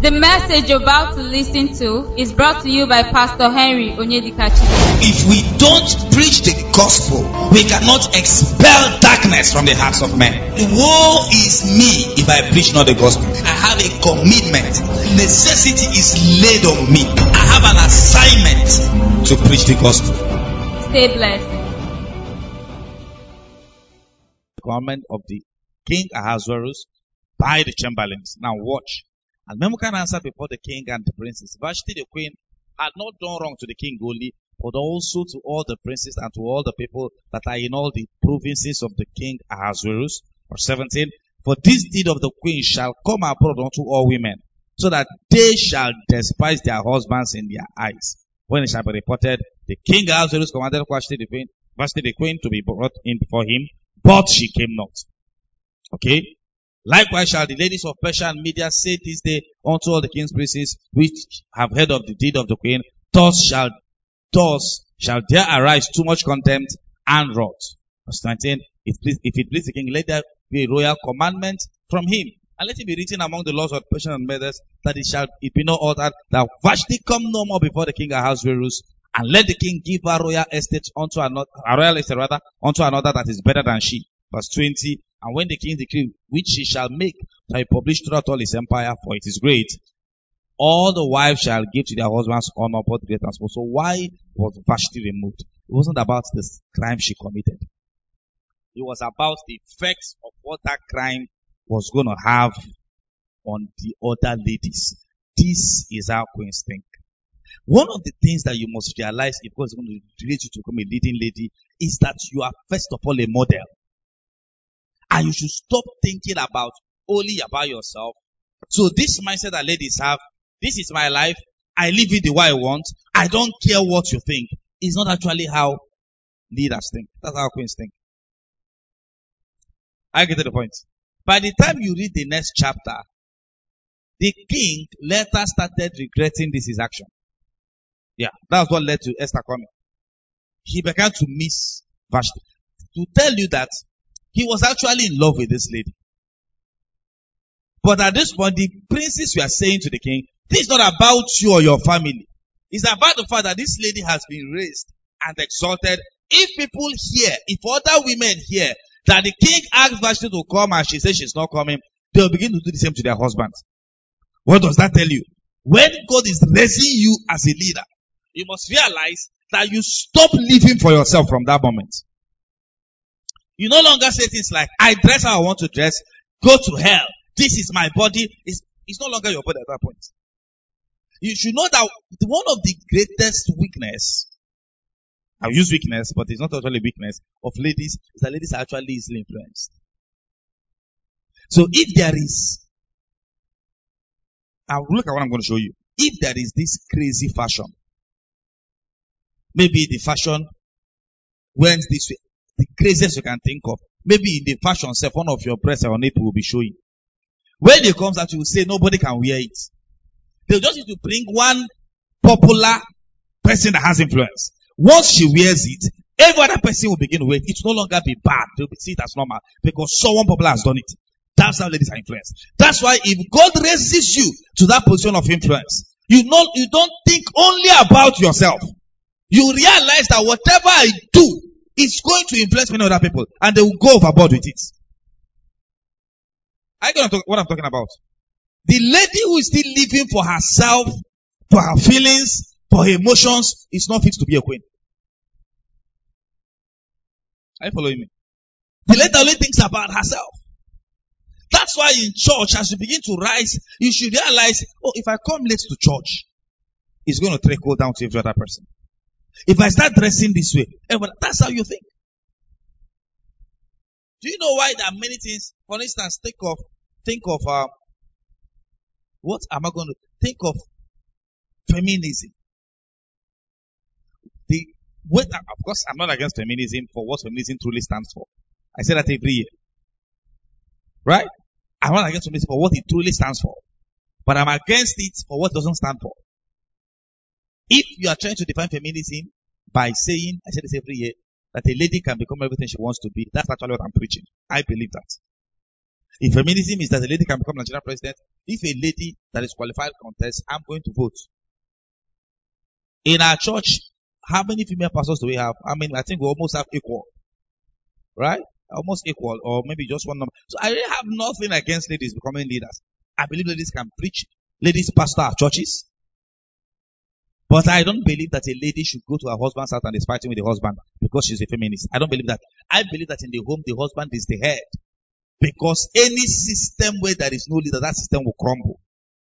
The message you're about to listen to is brought to you by Pastor Henry Onyedikachi. If we don't preach the gospel, we cannot expel darkness from the hearts of men. Woe is me if I preach not the gospel. I have a commitment. Necessity is laid on me. I have an assignment to preach the gospel. Stay blessed. The commandment of the king Ahasuerus by the chamberlains. Now watch. And Memucan answered before the king and the princes. Vashti the queen had not done wrong to the king only, but also to all the princes and to all the people that are in all the provinces of the king Ahasuerus. Verse 17. For this deed of the queen shall come abroad unto all women, so that they shall despise their husbands in their eyes. When it shall be reported, the king Ahasuerus commanded Vashti the queen to be brought in before him, but she came not. Okay? Likewise shall the ladies of Persia and Media say this day unto all the king's princes which have heard of the deed of the queen, thus shall there arise too much contempt and wrath. Verse 19, if it please the king, let there be a royal commandment from him, and let it be written among the laws of Persia and Medes, that it be not altered, that Vashti come no more before the king Ahasuerus, and let the king give her royal estate unto another that is better than she. Verse 20, and when the king decree which she shall make shall be published throughout all his empire, for it is great, all the wives shall give to their husbands honor, both great and small. So why was Vashti removed? It wasn't about the crime she committed. It was about the effects of what that crime was going to have on the other ladies. This is how queens think. One of the things that you must realize if God is going to relate you to become a leading lady is that you are first of all a model. And you should stop thinking only about yourself. So this mindset that ladies have, this is my life, I live it the way I want, I don't care what you think, is not actually how leaders think. That's how queens think. I get to the point. By the time you read the next chapter, the king later started regretting his action. Yeah, that's what led to Esther coming. He began to miss Vashti. To tell you that he was actually in love with this lady. But at this point, the princes were saying to the king, this is not about you or your family. It's about the fact that this lady has been raised and exalted. If people hear, if other women hear that the king asked Vashti to come and she says she's not coming, they'll begin to do the same to their husbands. What does that tell you? When God is raising you as a leader, you must realize that you stop living for yourself from that moment. You no longer say things like, I dress how I want to dress, go to hell, this is my body. It's no longer your body at that point. You should know that one of the greatest weakness, I'll use weakness, but it's not actually weakness, of ladies, is that ladies are actually easily influenced. So if there is, look at what I'm going to show you. If there is this crazy fashion, maybe the fashion went this way, the craziest you can think of. Maybe in the fashion self, one of your breasts or nipple will be showing. When it comes out, you will say nobody can wear it. They'll just need to bring one popular person that has influence. Once she wears it, every other person will begin to wear it. It will no longer be bad. They'll see it as normal because someone popular has done it. That's how ladies are influenced. That's why if God raises you to that position of influence, you don't think only about yourself. You realize that whatever I do, it's going to influence many other people, and they will go overboard with it. I don't know what I'm talking about. The lady who is still living for herself, for her feelings, for her emotions, is not fit to be a queen. Are you following me? The lady only thinks about herself. That's why in church, as you begin to rise, you should realize, if I come late to church, it's going to trickle down to every other person. If I start dressing this way, that's how you think. Do you know why there are many things? For instance, think of what am I going to think of? Feminism. Of course, I'm not against feminism for what feminism truly stands for. I say that every year. Right? I'm not against feminism for what it truly stands for. But I'm against it for what it doesn't stand for. If you are trying to define feminism by saying, I say this every year, that a lady can become everything she wants to be, that's actually what I'm preaching. I believe that. If feminism is that a lady can become Nigerian president, if a lady that is qualified contest, I'm going to vote. In our church, how many female pastors do we have? I mean, I think we almost have equal. Right? Almost equal, or maybe just one number. So I really have nothing against ladies becoming leaders. I believe ladies can preach. Ladies pastor our churches. But I don't believe that a lady should go to her husband's house and is fighting with the husband because she's a feminist. I don't believe that. I believe that in the home, the husband is the head. Because any system where there is no leader, that system will crumble.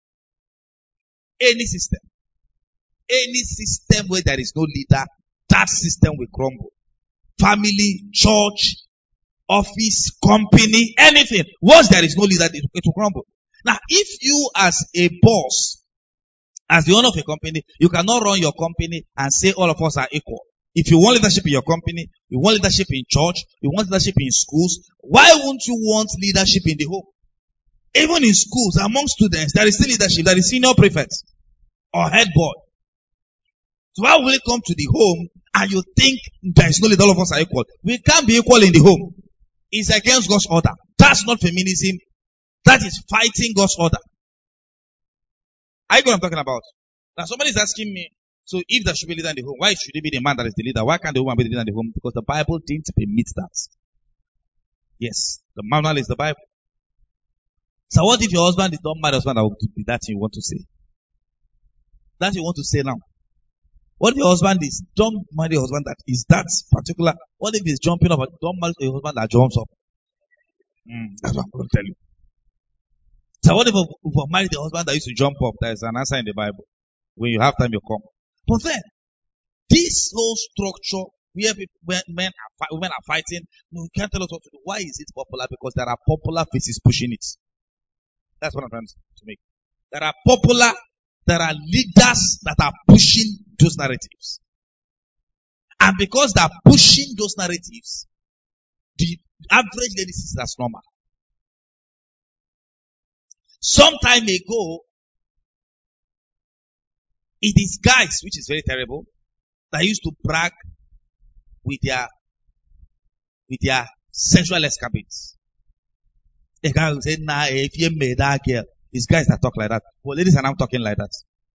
Any system. Any system where there is no leader, that system will crumble. Family, church, office, company, anything. Once there is no leader, it will crumble. Now, if you as a boss, as the owner of a company, you cannot run your company and say all of us are equal. If you want leadership in your company, you want leadership in church, you want leadership in schools, why won't you want leadership in the home? Even in schools, among students, there is still leadership. There is senior prefect or head boy. So why will it come to the home and you think there is no leader, all of us are equal? We can't be equal in the home. It's against God's order. That's not feminism. That is fighting God's order. I know what I'm talking about. Now somebody is asking me, so if there should be a leader in the home, why should it be the man that is the leader? Why can't the woman be the leader in the home? Because the Bible didn't permit that. Yes, the manual is the Bible. So what if your husband is not married husband that will be that you want to say? That you want to say now. What if your husband is, don't marry a husband that is that particular, what if he's jumping up, don't marry a husband that jumps up? That's what I'm going to tell you. So what if you marry the husband that used to jump up? There is an answer in the Bible. When you have time, you come. But then, this whole structure, where women are fighting, you can't tell us what to do. Why is it popular? Because there are popular faces pushing it. That's what I'm trying to make. There are leaders that are pushing those narratives. And because they're pushing those narratives, the average lady sees that's normal. Some time ago, it is guys, which is very terrible, that used to brag with their sexual escapades. A guy will say, nah, if you made that girl, it's guys that talk like that. Well, ladies are now talking like that.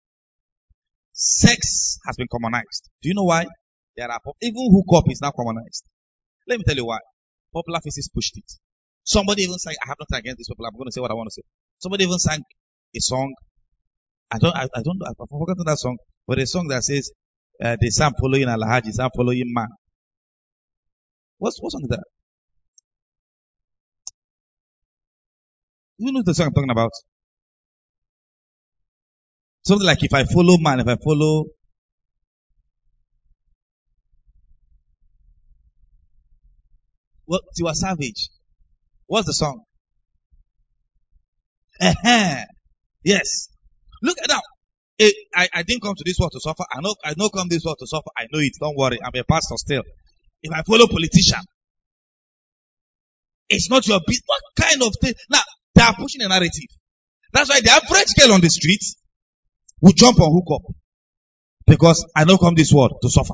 Sex has been commonized. Do you know why? Even hookup is now commonized. Let me tell you why. Popular faces pushed it. Somebody even sang, I have nothing against this people, I'm going to say what I want to say. Somebody even sang a song. I don't know, I've forgotten that song, but a song that says, the Sam following Alhaji, Sam following man. What song is that? You know the song I'm talking about? Something like if I follow man, if I follow. What? Tiwa Savage. What's the song? Yes. Look at that. I didn't come to this world to suffer. I know come this world to suffer. I know it. Don't worry. I'm a pastor still. If I follow politician, it's not your business. What kind of thing? Now, they are pushing a narrative. That's why the average girl on the streets will jump on hookup. Because I know come this world to suffer.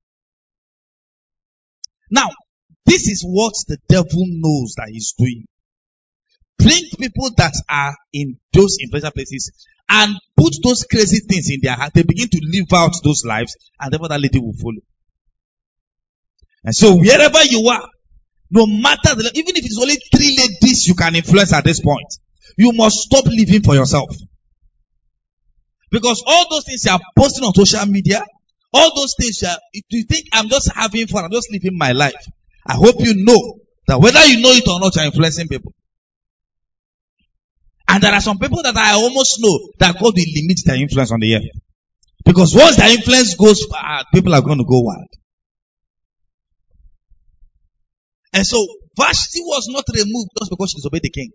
Now, this is what the devil knows that he's doing. Bring people that are in those influential places and put those crazy things in their heart. They begin to live out those lives, and therefore that lady will follow. And so wherever you are, no matter even if it's only 3 ladies you can influence at this point, you must stop living for yourself. Because all those things you are posting on social media, all those things you think I'm just having fun, I'm just living my life. I hope you know that whether you know it or not, you're influencing people. And there are some people that I almost know that God will limit their influence on the earth. Because once their influence goes far, people are going to go wild. And so, Vashti was not removed just because she disobeyed the king.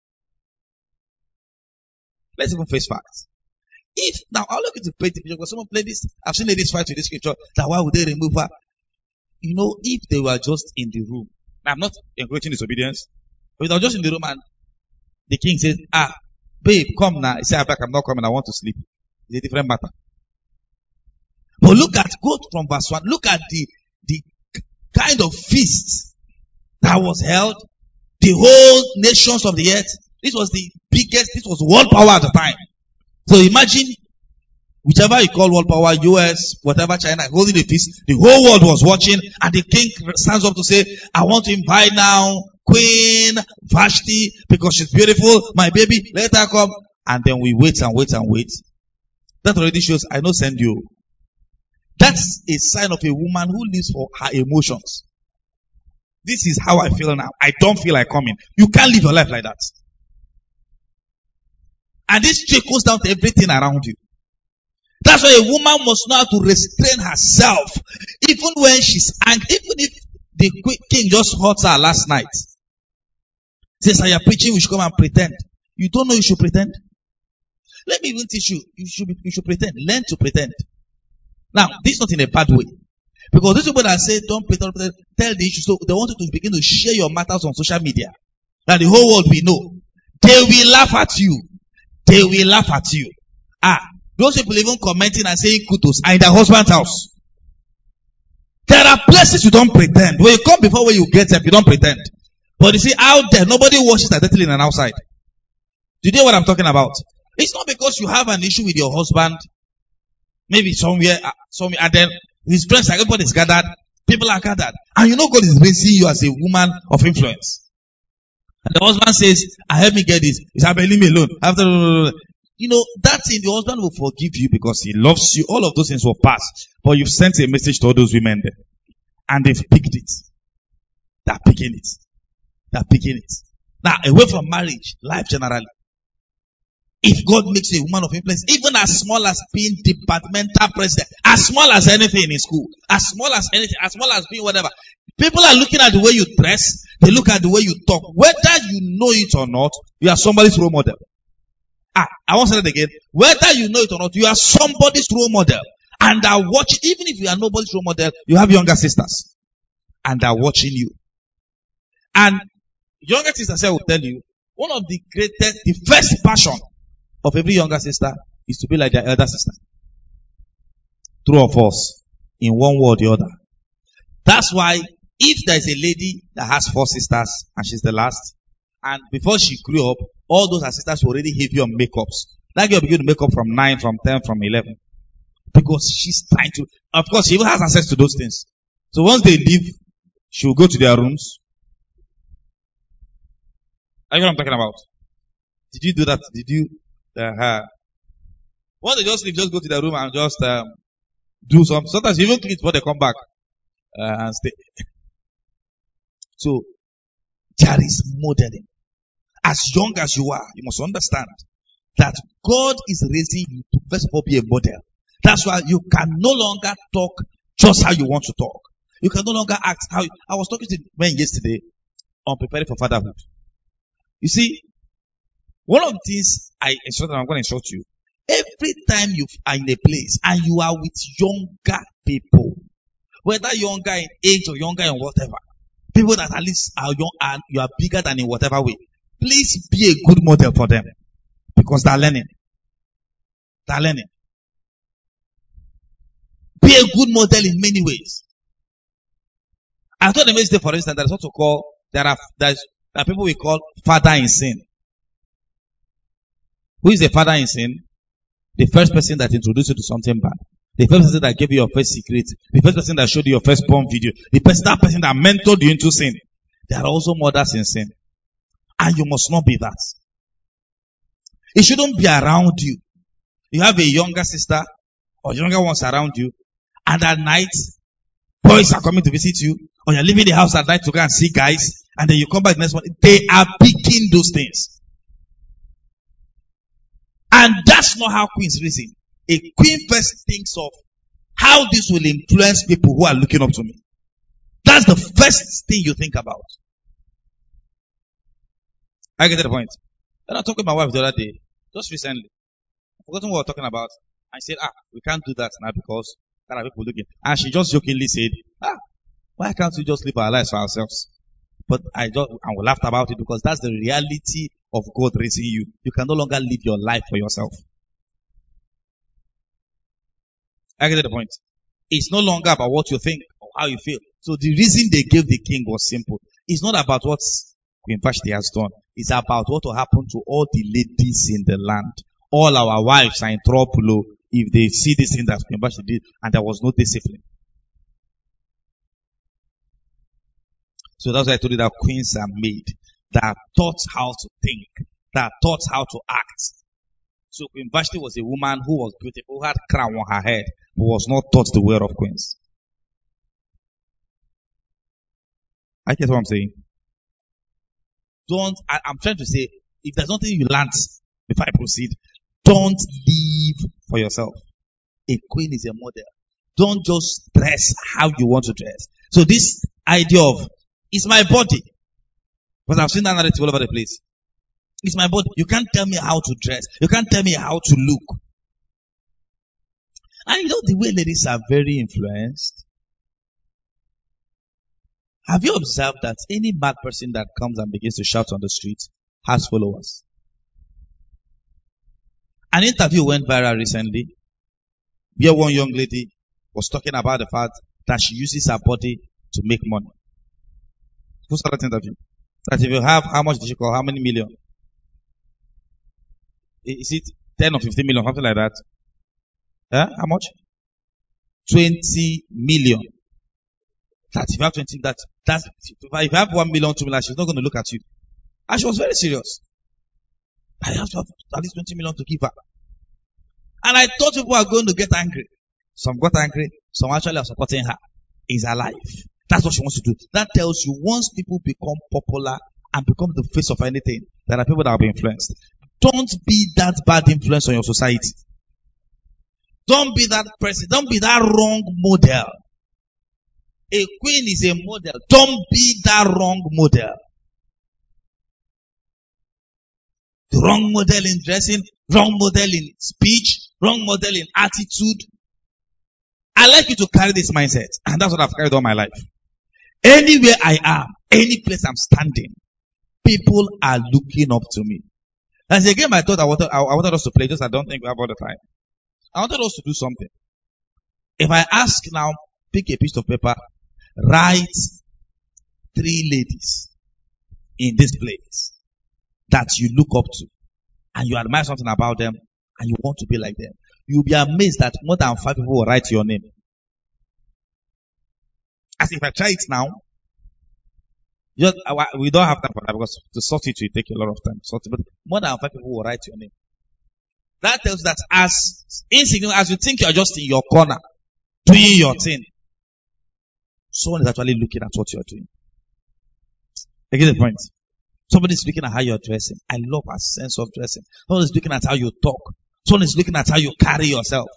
Let's even face facts. Now, I'll look at the picture because some of ladies, I've seen ladies fight with this scripture, that why would they remove her? You know, if they were just in the room, now I'm not encouraging disobedience, but if they were just in the room and the king says, babe, come now. He said, I'm not coming, I want to sleep. It's a different matter. But go from verse 1, look at the kind of feast that was held. the whole nations of the earth. This was world power at the time. So imagine, whichever you call world power, US, whatever, China, holding a feast, the whole world was watching, and the king stands up to say, I want to invite now Queen Vashti, because she's beautiful, my baby, let her come. And then we wait and wait and wait. That already shows, I don't send you. That's a sign of a woman who lives for her emotions. This is how I feel now. I don't feel like coming. You can't live your life like that. And this trickles down to everything around you. That's why a woman must know how to restrain herself. Even when she's angry. Even if the king just hurt her last night. Says, are you preaching? We should come and pretend. You don't know you should pretend? Let me even teach you. You should pretend. Learn to pretend. Now, this is not in a bad way. Because these people that say, don't pretend, tell the issue. So they want you to begin to share your matters on social media. That the whole world will know. They will laugh at you. They will laugh at you. Those people even commenting and saying kudos are in their husband's house. There are places you don't pretend. When you come before where you get up, you don't pretend. But you see, out there, nobody washes identity in and outside. Do you know what I'm talking about? It's not because you have an issue with your husband, maybe somewhere, and then his friends, everybody's gathered, people are gathered, and you know God is raising you as a woman of influence. And the husband says, help me get this. He's like, leave me alone. After, you know, that thing, the husband will forgive you because he loves you. All of those things will pass. But you've sent a message to all those women there. And they've picked it. They're picking it. They're picking it. Now, away from marriage, life generally. If God makes you a woman of influence, even as small as being departmental president, as small as anything in school, as small as anything, as small as being whatever, people are looking at the way you dress, they look at the way you talk. Whether you know it or not, you are somebody's role model. I won't say that again. Whether you know it or not, you are somebody's role model. And are watching, even if you are nobody's role model, you have younger sisters. And are watching you. And younger sisters, I will tell you, one of the greatest, the first passion of every younger sister is to be like their elder sister. True of us, in one way or the other. That's why, if there is a lady that has 4 sisters, and she's the last, and before she grew up, all those her sisters were already heavy on makeups. That girl began to make up from 9, from 10, from 11. Because she's trying to, of course, she even has access to those things. So once they leave, she will go to their rooms. Are you know what I'm talking about? Did you do that? Did you? Once they just leave, just go to their room and just do something. Sometimes you even clean before they come back and stay. So, there is modeling. As young as you are, you must understand that God is raising you to first of all be a model. That's why you can no longer talk just how you want to talk. You can no longer act how you, I was talking to men yesterday on preparing for fatherhood. You see, one of the things I'm going to instruct you. Every time you are in a place and you are with younger people, whether younger in age or younger in whatever, people that at least are young and you are bigger than in whatever way, please be a good model for them. Because they're learning. They're learning. Be a good model in many ways. I thought the message, for instance, there is what to call, there are people we call father in sin. Who is the father in sin? The first person that introduced you to something bad. The first person that gave you your first secret. The first person that showed you your first porn video. That person that mentored you into sin. There are also mothers in sin. And you must not be that. It shouldn't be around you. You have a younger sister or younger ones around you. And at night, boys are coming to visit you. Or you're leaving the house at night to go and see guys. And then you come back the next morning. They are picking those things. And that's not how queens reason. A queen first thinks of how this will influence people who are looking up to me. That's the first thing you think about. I get to the point. Then I talked with my wife the other day, just recently. I've forgotten what we were talking about. I said, we can't do that now because there are people looking. And she just jokingly said, why can't we just live our lives for ourselves? But we laughed about it because that's the reality of God raising you. You can no longer live your life for yourself. I get the point. It's no longer about what you think or how you feel. So the reason they gave the king was simple. It's not about Queen Vashti has done is about what will happen to all the ladies in the land. All our wives are in trouble if they see this thing that Queen Vashti did and there was no discipline. So that's why I told you that queens are made, that are taught how to think, that are taught how to act. So Queen Vashti was a woman who was beautiful, who had crown on her head, but was not taught the way of queens. I get what I'm saying? I'm trying to say, if there's nothing you learned before I proceed, don't live for yourself. A queen is a model. Don't just dress how you want to dress. So this idea of, it's my body. Because I've seen that narrative all over the place. It's my body. You can't tell me how to dress. You can't tell me how to look. And you know the way ladies are very influenced. Have you observed that any mad person that comes and begins to shout on the street has followers? An interview went viral recently where one young lady was talking about the fact that she uses her body to make money. Who saw that interview? That if you have, how much did she call? How many million? Is it 10 or 15 million? Something like that. How much? 20 million. That if you have 20, that's, if you have 1 million, 2 million, she's not going to look at you. And she was very serious. I have to have at least 20 million to give her. And I thought people were going to get angry. Some got angry. Some actually are supporting her. Is her life. That's what she wants to do. That tells you once people become popular and become the face of anything, there are people that will be influenced. Don't be that bad influence on your society. Don't be that person. Don't be that wrong model. A queen is a model. Don't be that wrong model. The wrong model in dressing, wrong model in speech, wrong model in attitude. I like you to carry this mindset. And that's what I've carried all my life. Anywhere I am, any place I'm standing, people are looking up to me. As a game I thought I wanted us to play, just I don't think we have all the time. I wanted us to do something. If I ask now, pick a piece of paper, write 3 ladies in this place that you look up to and you admire something about them and you want to be like them. You'll be amazed that more than 5 people will write your name. As if I try it now, we don't have time for that because to sort it will take a lot of time. But more than 5 people will write your name. That tells that as insignificant as you think you're just in your corner doing your thing, someone is actually looking at what you're doing. I get the point. Somebody is looking at how you're dressing. I love a sense of dressing. Someone is looking at how you talk. Someone is looking at how you carry yourself.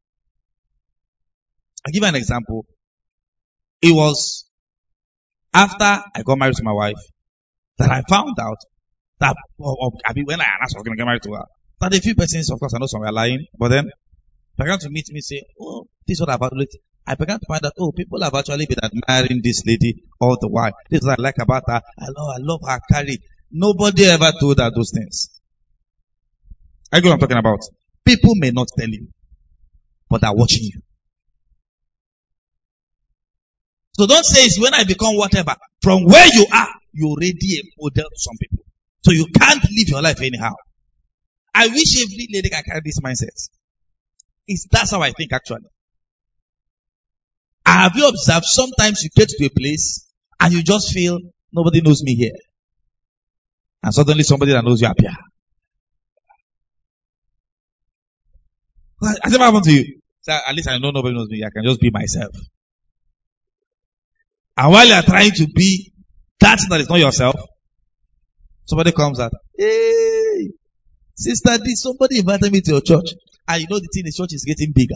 I'll give you an example. It was after I got married to my wife that I found out that, when I announced I was going to get married to her, that a few persons, of course, I know some were lying, but then began to meet me and say, oh, this is what I've actually, I began to find out, oh, people have actually been admiring this lady all the while. This is what I like about her. I love her carry. Nobody ever told her those things. I know what I'm talking about. People may not tell you, but they're watching you. So don't say it's when I become whatever. From where you are, you're already a model to some people. So you can't live your life anyhow. I wish every lady can carry this mindset. That's how I think actually. Have you observed sometimes you get to a place and you just feel nobody knows me here. And suddenly somebody that knows you appear. Has it ever happened to you? So at least I know nobody knows me. I can just be myself. And while you are trying to be that is not yourself, somebody comes out, hey, sister, did somebody invited me to your church? And you know the thing, the church is getting bigger.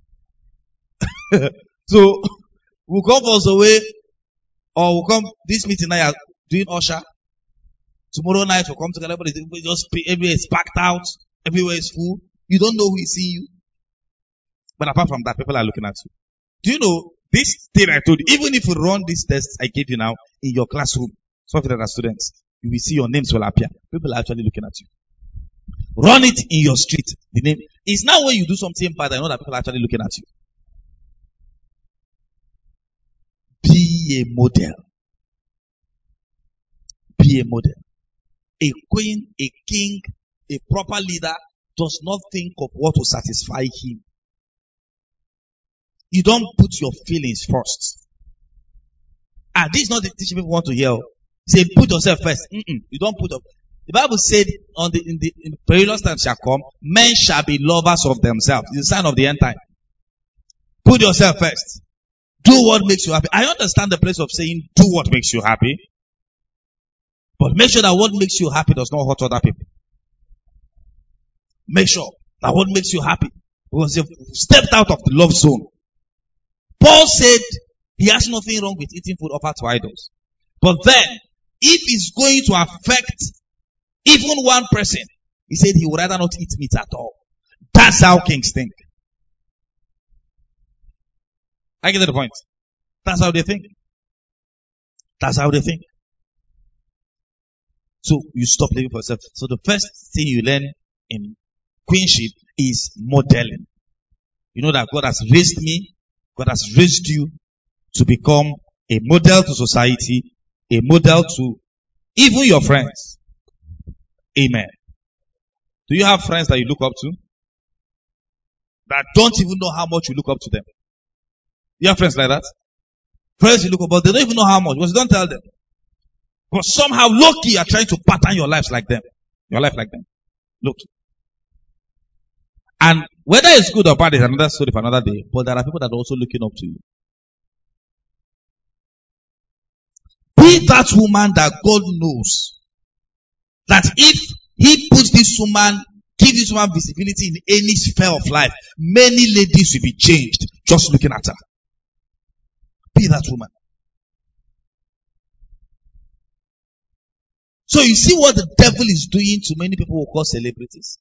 So, we'll come for away, or we'll come, this meeting now you are doing usher. Tomorrow night we'll come together, everybody just everywhere is packed out, everywhere is full. You don't know who is seeing you. But apart from that, people are looking at you. Do you know, this thing I told you, even if you run this test I gave you now in your classroom, some of the other students, you will see your names will appear. People are actually looking at you. Run it in your street. The name is now when you do something bad, I know that people are actually looking at you. Be a model. Be be a model. A queen, a king, a proper leader does not think of what will satisfy him. You don't put your feelings first. And this is not the teaching people want to hear. Say, put yourself first. You don't put up. The Bible said in the perilous times shall come, men shall be lovers of themselves. It's a sign of the end time. Put yourself first. Do what makes you happy. I understand the place of saying do what makes you happy. But make sure that what makes you happy does not hurt other people. Make sure that what makes you happy. Because you've stepped out of the love zone. Paul said he has nothing wrong with eating food offered to idols. But then, if it's going to affect even one person, he said he would rather not eat meat at all. That's how kings think. I get the point. That's how they think. That's how they think. So you stop living for yourself. So the first thing you learn in queenship is modeling. You know that God has raised me, God has raised you to become a model to society, a model to even your friends. Amen. Do you have friends that you look up to? That don't even know how much you look up to them? You have friends like that? Friends you look up, but they don't even know how much, because you don't tell them. But somehow, low-key, you are trying to pattern your lives like them. Your life like them. Low-key. And whether it's good or bad is another story for another day, but there are people that are also looking up to you. Be that woman that God knows that if He puts this woman, give this woman visibility in any sphere of life, many ladies will be changed just looking at her. Be that woman. So you see what the devil is doing to many people who call celebrities?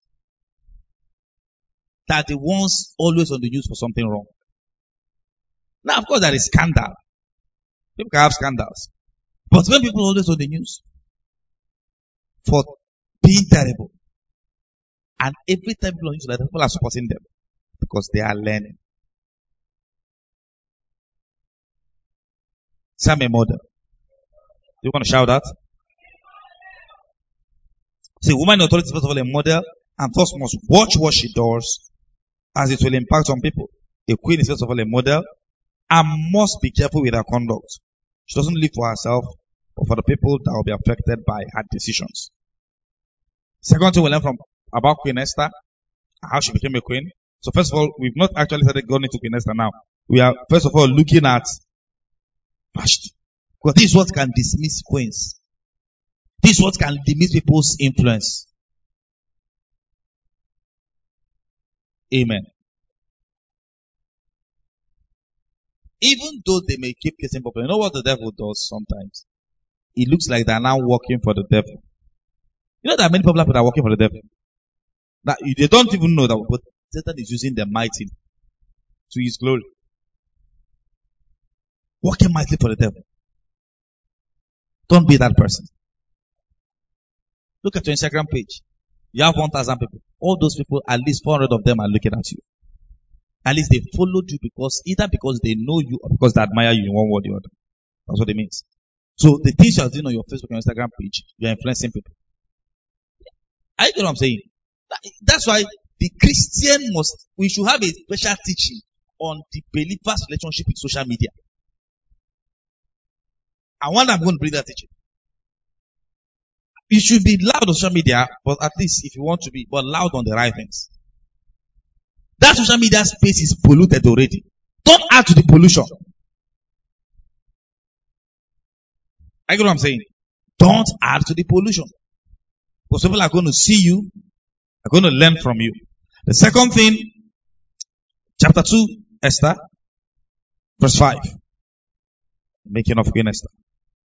That the ones always on the news for something wrong. Now, of course, there is scandal. People can have scandals. But when people are always on the news for being terrible, and every time people are on the news, people are supporting them because they are learning. Say I'm a model. Do you want to shout that? See, woman in authority is first of all a model, and first must watch what she does, as it will impact on people. A queen is first of all a model, and must be careful with her conduct. She doesn't live for herself, but for the people that will be affected by her decisions. Second thing we learn about Queen Esther, how she became a queen. So first of all, we've not actually started going into Queen Esther now. We are first of all looking at Vashti. Because this is what can dismiss queens. This is what can dismiss people's influence. Amen. Even though they may keep kissing popular, you know what the devil does sometimes? It looks like they're now working for the devil. You know there are many popular people that are working for the devil. That they don't even know that, but Satan is using them mightily to his glory. Working mightily for the devil. Don't be that person. Look at your Instagram page. You have 1,000 people. All those people, at least 400 of them are looking at you. At least they followed you either because they know you or because they admire you in one way or the other. That's what it means. So the things you are doing on your Facebook and Instagram page, you are influencing people. I get what I'm saying. That's why the Christian we should have a special teaching on the believer's relationship with social media. I wonder I'm going to bring that teaching. You should be loud on social media, but at least if you want to be, but loud on the right things. That social media space is polluted already. Don't add to the pollution. I get what I'm saying? Don't add to the pollution. Because people are going to see you, are going to learn from you. The second thing, chapter 2, Esther, verse 5. Making of Queen Esther.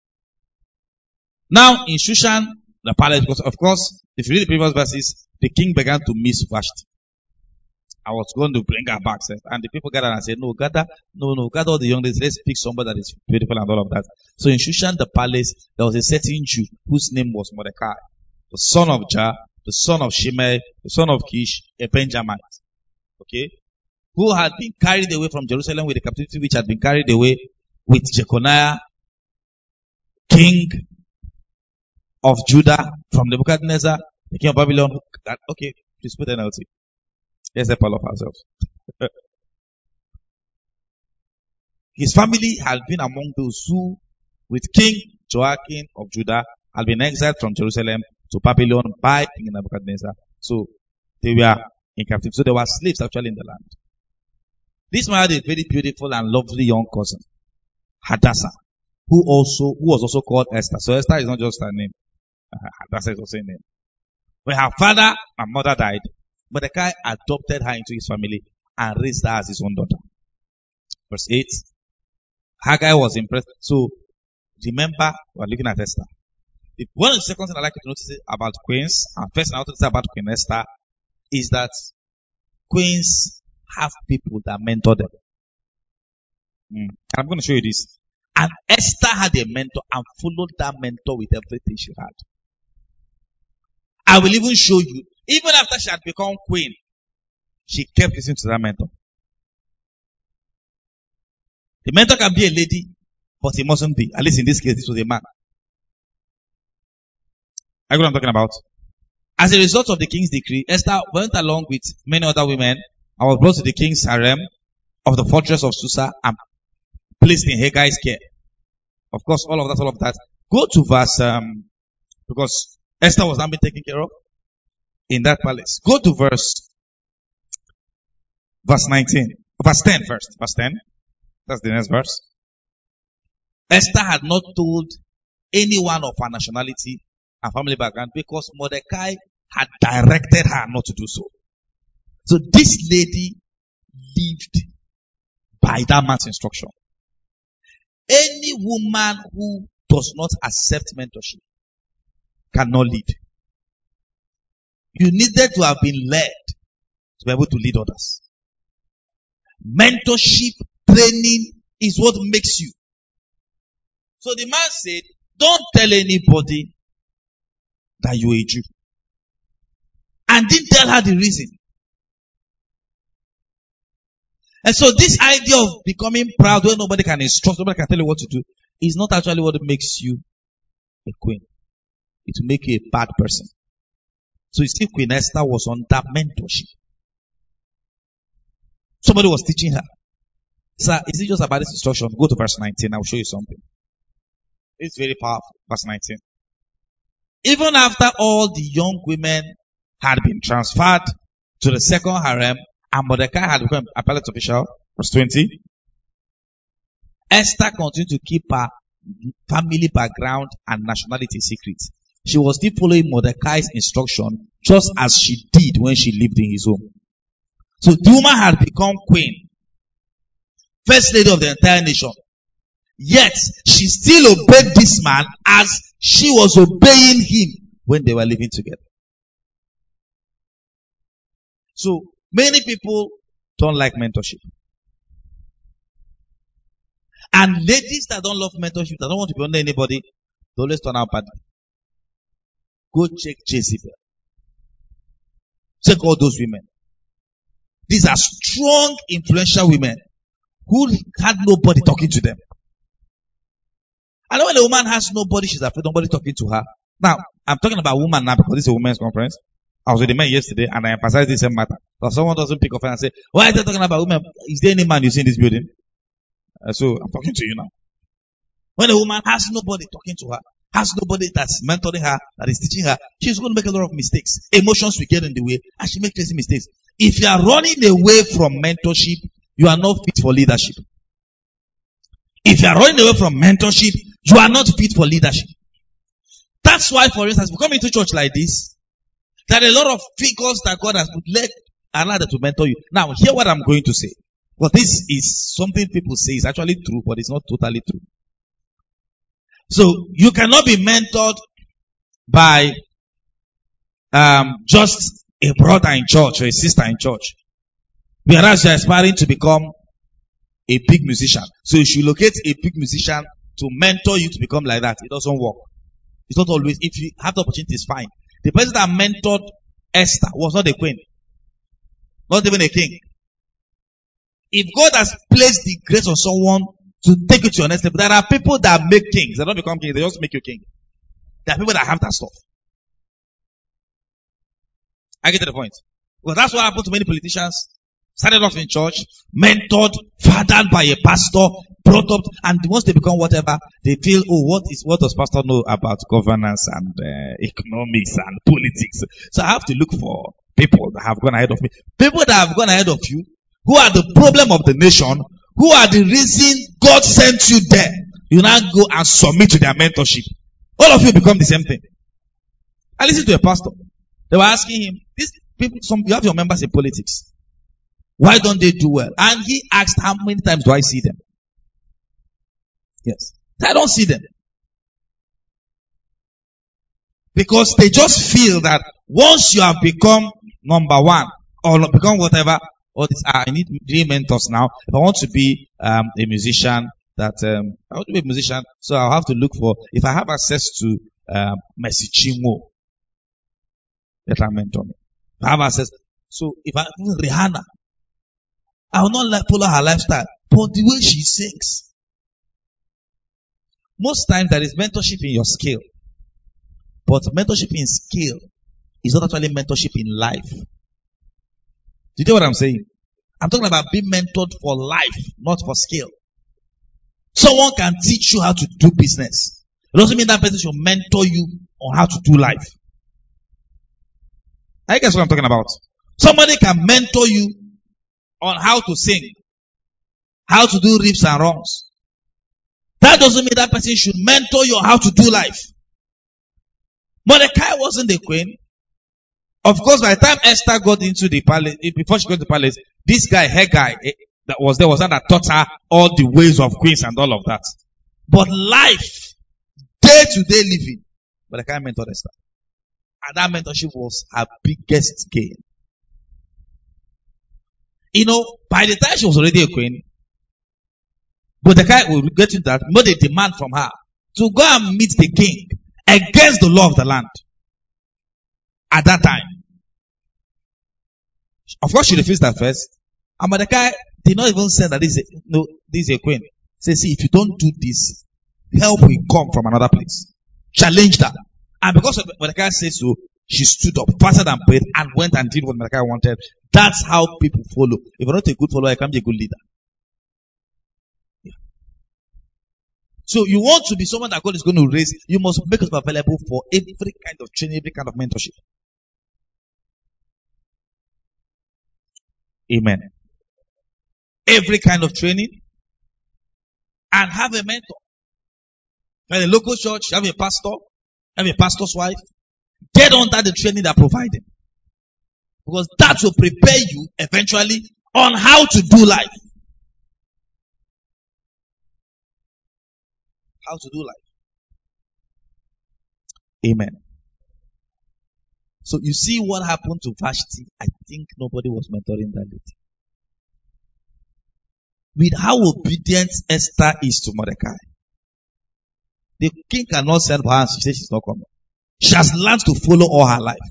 Now in Shushan, the palace, because of course, if you read the previous verses, the king began to miss Vashti. I was going to bring her back, and the people gathered and said, gather all the young ladies, let's pick somebody that is beautiful and all of that. So in Shushan, the palace, there was a certain Jew whose name was Mordecai, the son of Jah, the son of Shimei, the son of Kish, a Benjamite. Okay? Who had been carried away from Jerusalem with the captivity which had been carried away with Jeconiah, king of Judah from Nebuchadnezzar, the king of Babylon. Okay, please put NLT. Let's help all of ourselves. His family had been among those who, with King Joachim of Judah, had been exiled from Jerusalem to Babylon by King Nebuchadnezzar. So they were in captivity. So there were slaves actually in the land. This man had a very beautiful and lovely young cousin, Hadassah, who was also called Esther. So Esther is not just her name. Hadassah is also a name. When her father and mother died, Mordecai adopted her into his family and raised her as his own daughter. Verse 8. Haggai was impressed. So remember, we're looking at Esther. One of the second thing I like you to notice about queens, and first thing I want to say about Queen Esther, is that queens have people that mentor them. And I'm going to show you this. And Esther had a mentor and followed that mentor with everything she had. I will even show you, even after she had become queen, she kept listening to that mentor. The mentor can be a lady, but he mustn't be. At least in this case, this was a man. I know what I'm talking about. As a result of the king's decree, Esther went along with many other women and was brought to the king's harem of the fortress of Susa and placed in Haggai's care. Of course, all of that. Go to verse, because Esther was not being taken care of in that palace. Go to verse 19. Verse 10 first. Verse 10. That's the next verse. Esther had not told anyone of her nationality and family background because Mordecai had directed her not to do so. So this lady lived by that man's instruction. Any woman who does not accept mentorship cannot lead. You needed to have been led to be able to lead others. Mentorship training is what makes you. So the man said, don't tell anybody that you're a Jew. And didn't tell her the reason. And so this idea of becoming proud where nobody can instruct, nobody can tell you what to do, is not actually what makes you a queen. It will make you a bad person. So you see, Queen Esther was under mentorship. Somebody was teaching her. Sir, is it just about this instruction? Go to verse 19. I'll show you something. It's very powerful. Verse 19. Even after all the young women had been transferred to the second harem, and Mordecai had become a palace official, verse 20, Esther continued to keep her family background and nationality secret. She was still following Mordecai's instruction, just as she did when she lived in his home. So the woman had become queen, first lady of the entire nation. Yet, she still obeyed this man as she was obeying him when they were living together. So, many people don't like mentorship. And ladies that don't love mentorship, that don't want to be under anybody, they always turn out badly. Go check Jezebel. Check all those women. These are strong, influential women who had nobody talking to them. And when a woman has nobody, she's afraid nobody talking to her. Now, I'm talking about women now because this is a women's conference. I was with the men yesterday and I emphasized this same matter. So someone doesn't pick up and say, why are they talking about women? Is there any man you see in this building? So I'm talking to you now. When a woman has nobody talking to her, has nobody that's mentoring her, that is teaching her, she's going to make a lot of mistakes. Emotions will get in the way and she makes crazy mistakes. If you are running away from mentorship, you are not fit for leadership. If you are running away from mentorship, you are not fit for leadership. That's why, for instance, we come into church like this, there are a lot of figures that God has put allowed to mentor you. Now, hear what I'm going to say. But this is something people say is actually true, but it's not totally true. So, you cannot be mentored by just a brother in church or a sister in church. Whereas you are aspiring to become a big musician. So you should locate a big musician to mentor you to become like that. It doesn't work. It's not always. If you have the opportunity, it's fine. The person that mentored Esther was not a queen. Not even a king. If God has placed the grace on someone to take you to your next level, there are people that make kings. They don't become kings. They just make you king. There are people that have that stuff. I get to the point. Well, that's what happened to many politicians. Started off in church, mentored, fathered by a pastor, brought up, and once they become whatever, they feel, oh, what does pastor know about governance and economics and politics? So I have to look for people that have gone ahead of me. People that have gone ahead of you, who are the problem of the nation, who are the reason God sent you there. You now go and submit to their mentorship. All of you become the same thing. I listened to a pastor. They were asking him, these people, you have your members in politics. Why don't they do well? And he asked, how many times do I see them? Yes. I don't see them. Because they just feel that once you have become number one, or become whatever, or this, I need 3 mentors now. If I want to be a musician, I want to be a musician, so I'll have to look for, if I have access to Mercy Chinwo, let her mentor me. If I have access, so if I Rihanna, I will not follow her lifestyle, but the way she sings. Most times there is mentorship in your skill, but mentorship in skill is not actually mentorship in life. Do you know what I'm saying? I'm talking about being mentored for life, not for skill. Someone can teach you how to do business. It doesn't mean that person should mentor you on how to do life. I guess what I'm talking about. Somebody can mentor you on how to sing, how to do riffs and runs. That doesn't mean that person should mentor you on how to do life. Mordecai wasn't the queen. Of course, by the time Esther got into the palace, before she got to the palace, this guy, Haggai, that was there, was one that taught her all the ways of queens and all of that. But life, day-to-day living, Mordecai mentored Esther. And that mentorship was her biggest gain. You know, by the time she was already a queen, Mordecai will get into that, made a demand from her to go and meet the king against the law of the land. At that time. Of course, she refused at first. And Mordecai did not even say that this is a queen. Say, see, if you don't do this, help will come from another place. Challenge that. And because of Mordecai said so, she stood up, fasted and prayed, and went and did what Mordecai wanted. That's how people follow. If you're not a good follower, you can't be a good leader. Yeah. So you want to be someone that God is going to raise, you must make yourself available for every kind of training, every kind of mentorship. Amen. Every kind of training. And have a mentor. In a local church, have a pastor, have a pastor's wife. Get under the training they're providing. Because that will prepare you eventually on how to do life. How to do life. Amen. So you see what happened to Vashti. I think nobody was mentoring that lady. With how obedient Esther is to Mordecai. The king cannot send her and she says she's not coming. She has learned to follow all her life.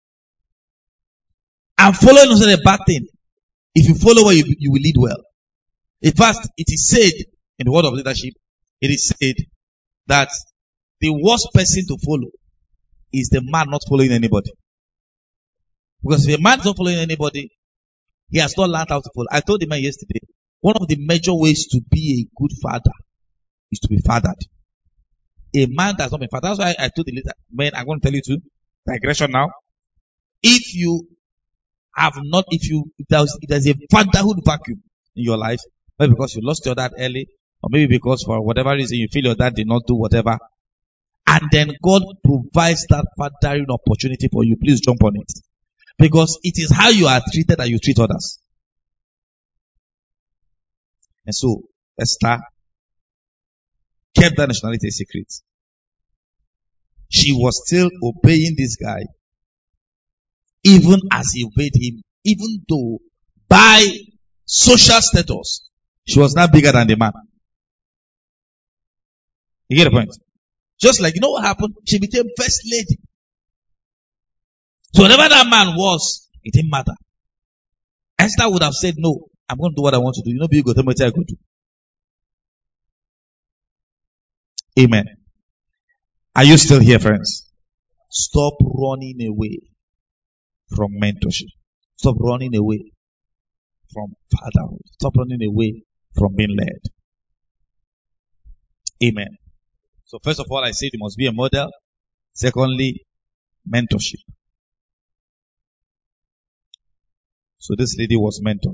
And following is not a bad thing. If you follow well, you will lead well. In fact, it is said in the word of leadership, it is said that the worst person to follow is the man not following anybody. Because if a man is not following anybody, he has not learned how to follow. I told the man yesterday, one of the major ways to be a good father is to be fathered. A man that's not been fathered. That's why I told the leader, man, I'm going to tell you too, digression now. If you have not, if there's a fatherhood vacuum in your life, maybe because you lost your dad early, or maybe because for whatever reason you feel your dad did not do whatever, and then God provides that fathering opportunity for you, please jump on it. Because it is how you are treated that you treat others. And so, Esther kept that nationality a secret. She was still obeying this guy, even as he obeyed him, even though by social status, she was not bigger than the man. You get the point? Just like, you know what happened? She became first lady. So whatever that man was, it didn't matter. Esther would have said, no, I'm going to do what I want to do. You know, you go to me, I go do. Amen. Are you still here, friends? Stop running away from mentorship. Stop running away from fatherhood. Stop running away from being led. Amen. So first of all, I said you must be a model. Secondly, mentorship. So this lady was mentored.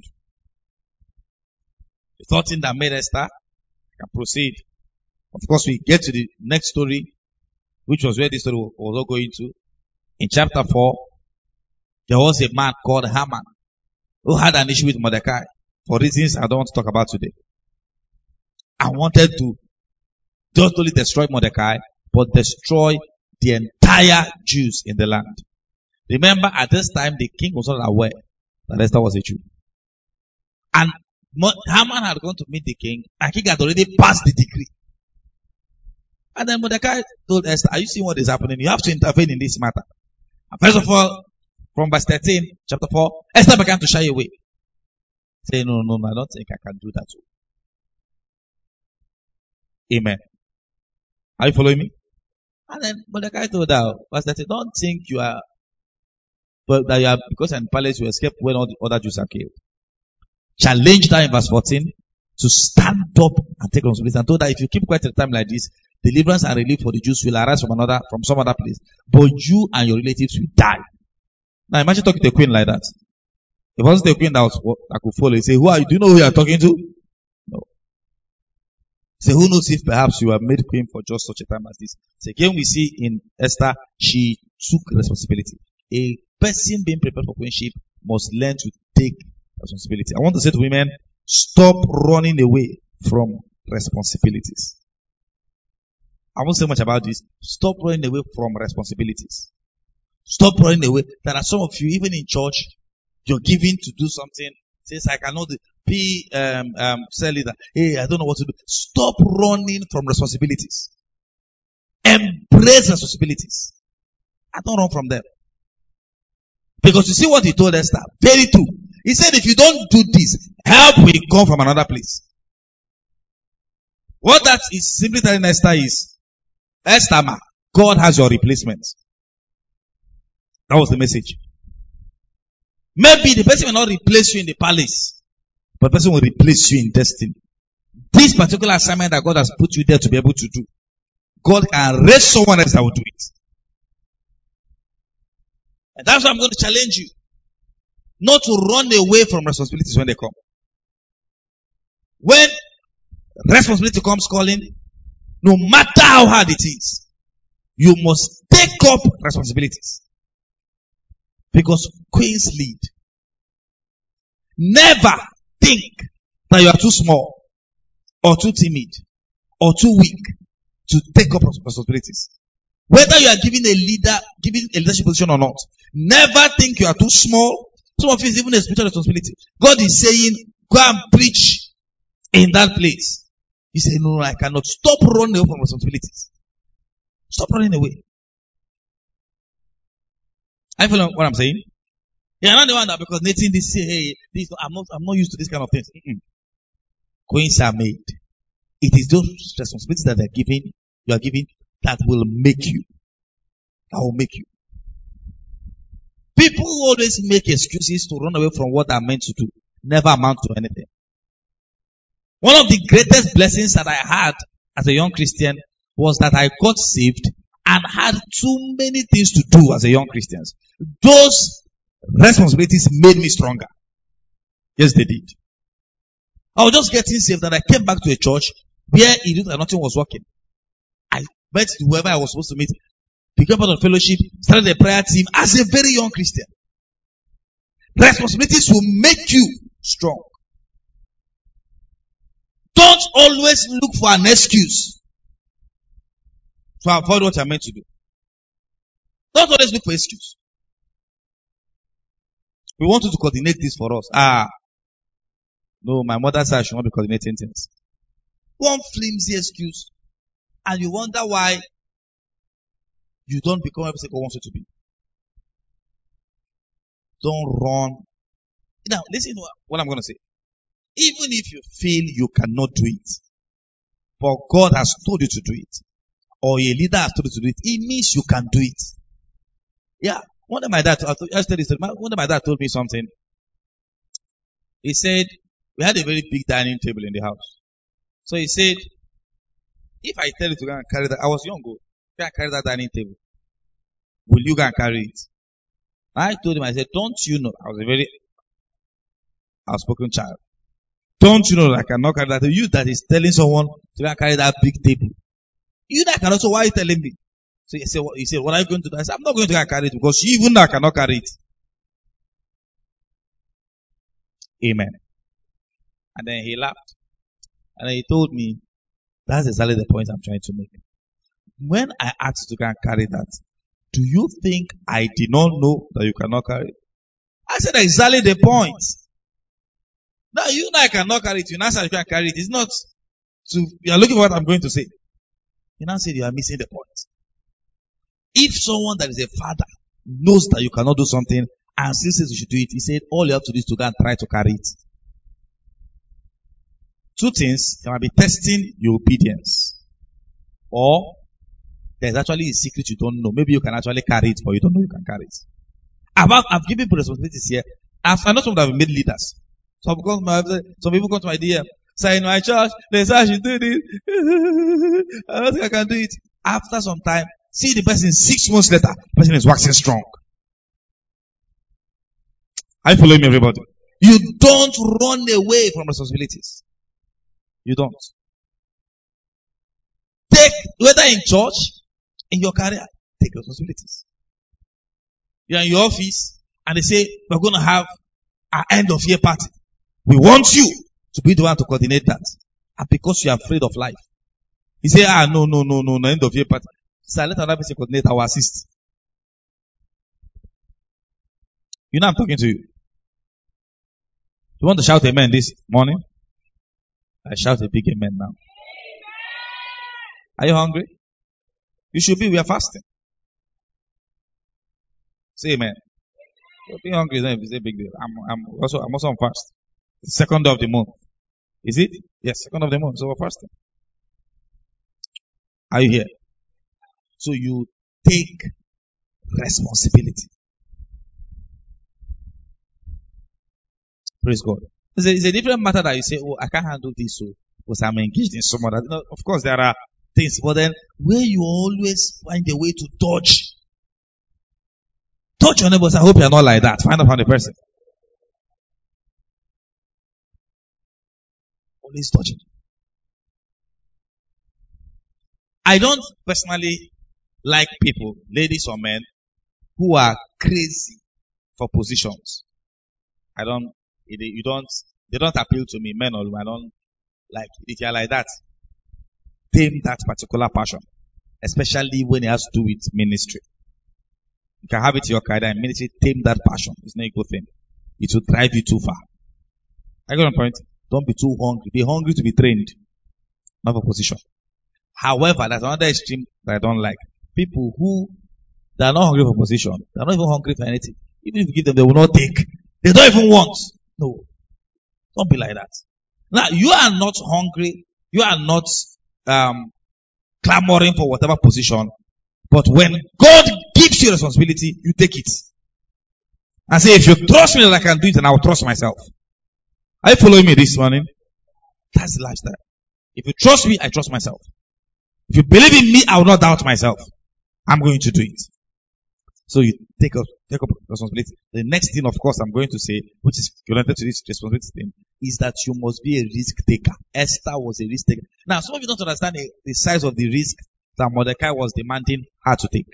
The third thing that made Esther, I can proceed. Of course, we get to the next story, which was where this story was all going to. In chapter 4, there was a man called Haman who had an issue with Mordecai for reasons I don't want to talk about today. I wanted to not only destroy Mordecai, but destroy the entire Jews in the land. Remember, at this time, the king was not aware that Esther was a Jew. And Haman had gone to meet the king, and the king had already passed the decree. And then Mordecai told Esther, are you seeing what is happening? You have to intervene in this matter. And first of all, from verse 13, chapter 4, Esther began to shy away. Say, no, I don't think I can do that. Amen. Are you following me? And then Mordecai told her, verse 13, don't think you are, but that you are, because in the palace you escape when all the other Jews are killed. Challenged her in verse 14 to stand up and take responsibility, and told her if you keep quiet at a time like this, deliverance and relief for the Jews will arise from some other place, but you and your relatives will die. Now imagine talking to a queen like that. If it wasn't a queen that could follow, you say, who are you? Do you know who you are talking to? No. Say, who knows if perhaps you are made queen for just such a time as this? So again, we see in Esther, she took responsibility. A person being prepared for queenship must learn to take responsibility. I want to say to women, stop running away from responsibilities. I won't say much about this. Stop running away from responsibilities. Stop running away. There are some of you, even in church, you're giving to do something. Says, I cannot be cell leader. Hey, I don't know what to do. Stop running from responsibilities. Embrace responsibilities. I don't run from them. Because you see what he told Esther. Very true. He said, if you don't do this, help will come from another place. What that is simply telling Esther is, Esther, God has your replacement. That was the message. Maybe the person will not replace you in the palace, but the person will replace you in destiny. This particular assignment that God has put you there to be able to do, God can raise someone else that will do it. And that's why I'm going to challenge you. Not to run away from responsibilities when they come. When responsibility comes calling, no matter how hard it is, you must take up responsibilities. Because queens lead. Never think that you are too small, or too timid, or too weak to take up responsibilities. Whether you are given a leadership position or not, never think you are too small. Some of you is even a spiritual responsibility. God is saying, go and preach in that place. You say, no, I cannot. Stop running away from responsibilities. Stop running away. Are you following what I'm saying? You're not the one that because Nathan this say, hey, this, I'm not used to this kind of things. Queens are made. It is those responsibilities that you are giving that will make you. That will make you. People who always make excuses to run away from what they're meant to do never amount to anything. One of the greatest blessings that I had as a young Christian was that I got saved and had too many things to do as a young Christian. Those responsibilities made me stronger. Yes, they did. I was just getting saved and I came back to a church where it looked like nothing was working. I met whoever I was supposed to meet, became part of fellowship, started a prayer team as a very young Christian. Responsibilities will make you strong. Don't always look for an excuse to avoid what you're meant to do. Don't always look for excuse. We want you to coordinate this for us. No, my mother said I should not be coordinating things. One flimsy excuse. And you wonder why you don't become everything God wants you to be. Don't run. Now, listen to what I'm going to say. Even if you feel you cannot do it, but God has told you to do it, or a leader has told you to do it, it means you can do it. Yeah. One day my dad, one day my dad told me something. He said, we had a very big dining table in the house. So he said, if I tell you to go and carry that, I was young, go and carry that dining table. Will you go and carry it? I told him, I said, don't you know, I was a very outspoken child. Don't you know that I cannot carry that? You that is telling someone to go and carry that big table. You that cannot, so why are you telling me? So he said, what are you going to do? I said, I'm not going to go and carry it because you even know I cannot carry it. Amen. And then he laughed. And then he told me, that's exactly the point I'm trying to make. When I asked you to go and carry that, do you think I did not know that you cannot carry it? I said exactly the point. Now you know I cannot carry it. You now say you can carry it. It's not you are looking at what I'm going to say. You now said you are missing the point. If someone that is a father knows that you cannot do something and still says you should do it, he said all you have to do is to go and try to carry it. Two things, you might be testing your obedience, or there's actually a secret you don't know. Maybe you can actually carry it, but you don't know you can carry it. I've given people responsibilities here. I know some that have made leaders. Some people come to my DM, say in my church, they say I should do this. I don't think I can do it. After some time, see the person 6 months later, the person is waxing strong. Are you following me, everybody? You don't run away from responsibilities. You don't. Take, whether in church, in your career, take responsibilities. You're in your office, and they say, we're going to have an end of year party. We want you to be the one to coordinate that. And because you're afraid of life. You say, no, end of year party. So let another person coordinate, I will assist. You know I'm talking to you. You want to shout amen this morning? I shout a big amen now. Are you hungry? You should be. We are fasting. Say amen. Being hungry is a big deal. I'm also on fast. The 2nd of the month. Is it? Yes, 2nd of the month. So we're fasting. Are you here? So you take responsibility. Praise God. It's a different matter that you say, oh, I can't handle this, so because I'm engaged in some other. Of course, there are things, but then where you always find a way to dodge. Touch your neighbors. I hope you're not like that. Find out from the person. Always touching. I don't personally like people, ladies or men, who are crazy for positions. They don't appeal to me, men or women. I don't like, if you're like that, tame that particular passion. Especially when it has to do with ministry. You can have it in your career and ministry, tame that passion. It's not a good thing. It will drive you too far. I got a point. Don't be too hungry. Be hungry to be trained. Not for position. However, there's another extreme that I don't like. People who, they are not hungry for position. They are not even hungry for anything. Even if you give them, they will not take. They don't even want. No. Don't be like that. Now, you are not hungry. You are not clamoring for whatever position. But when God gives you responsibility, you take it. And say, if you trust me that I can do it, then I will trust myself. Are you following me this morning? That's the lifestyle. If you trust me, I trust myself. If you believe in me, I will not doubt myself. I'm going to do it. So you take up responsibility. The next thing, of course, I'm going to say, which is related to this responsibility thing, is that you must be a risk taker. Esther was a risk taker. Now, some of you don't understand the size of the risk that Mordecai was demanding her to take.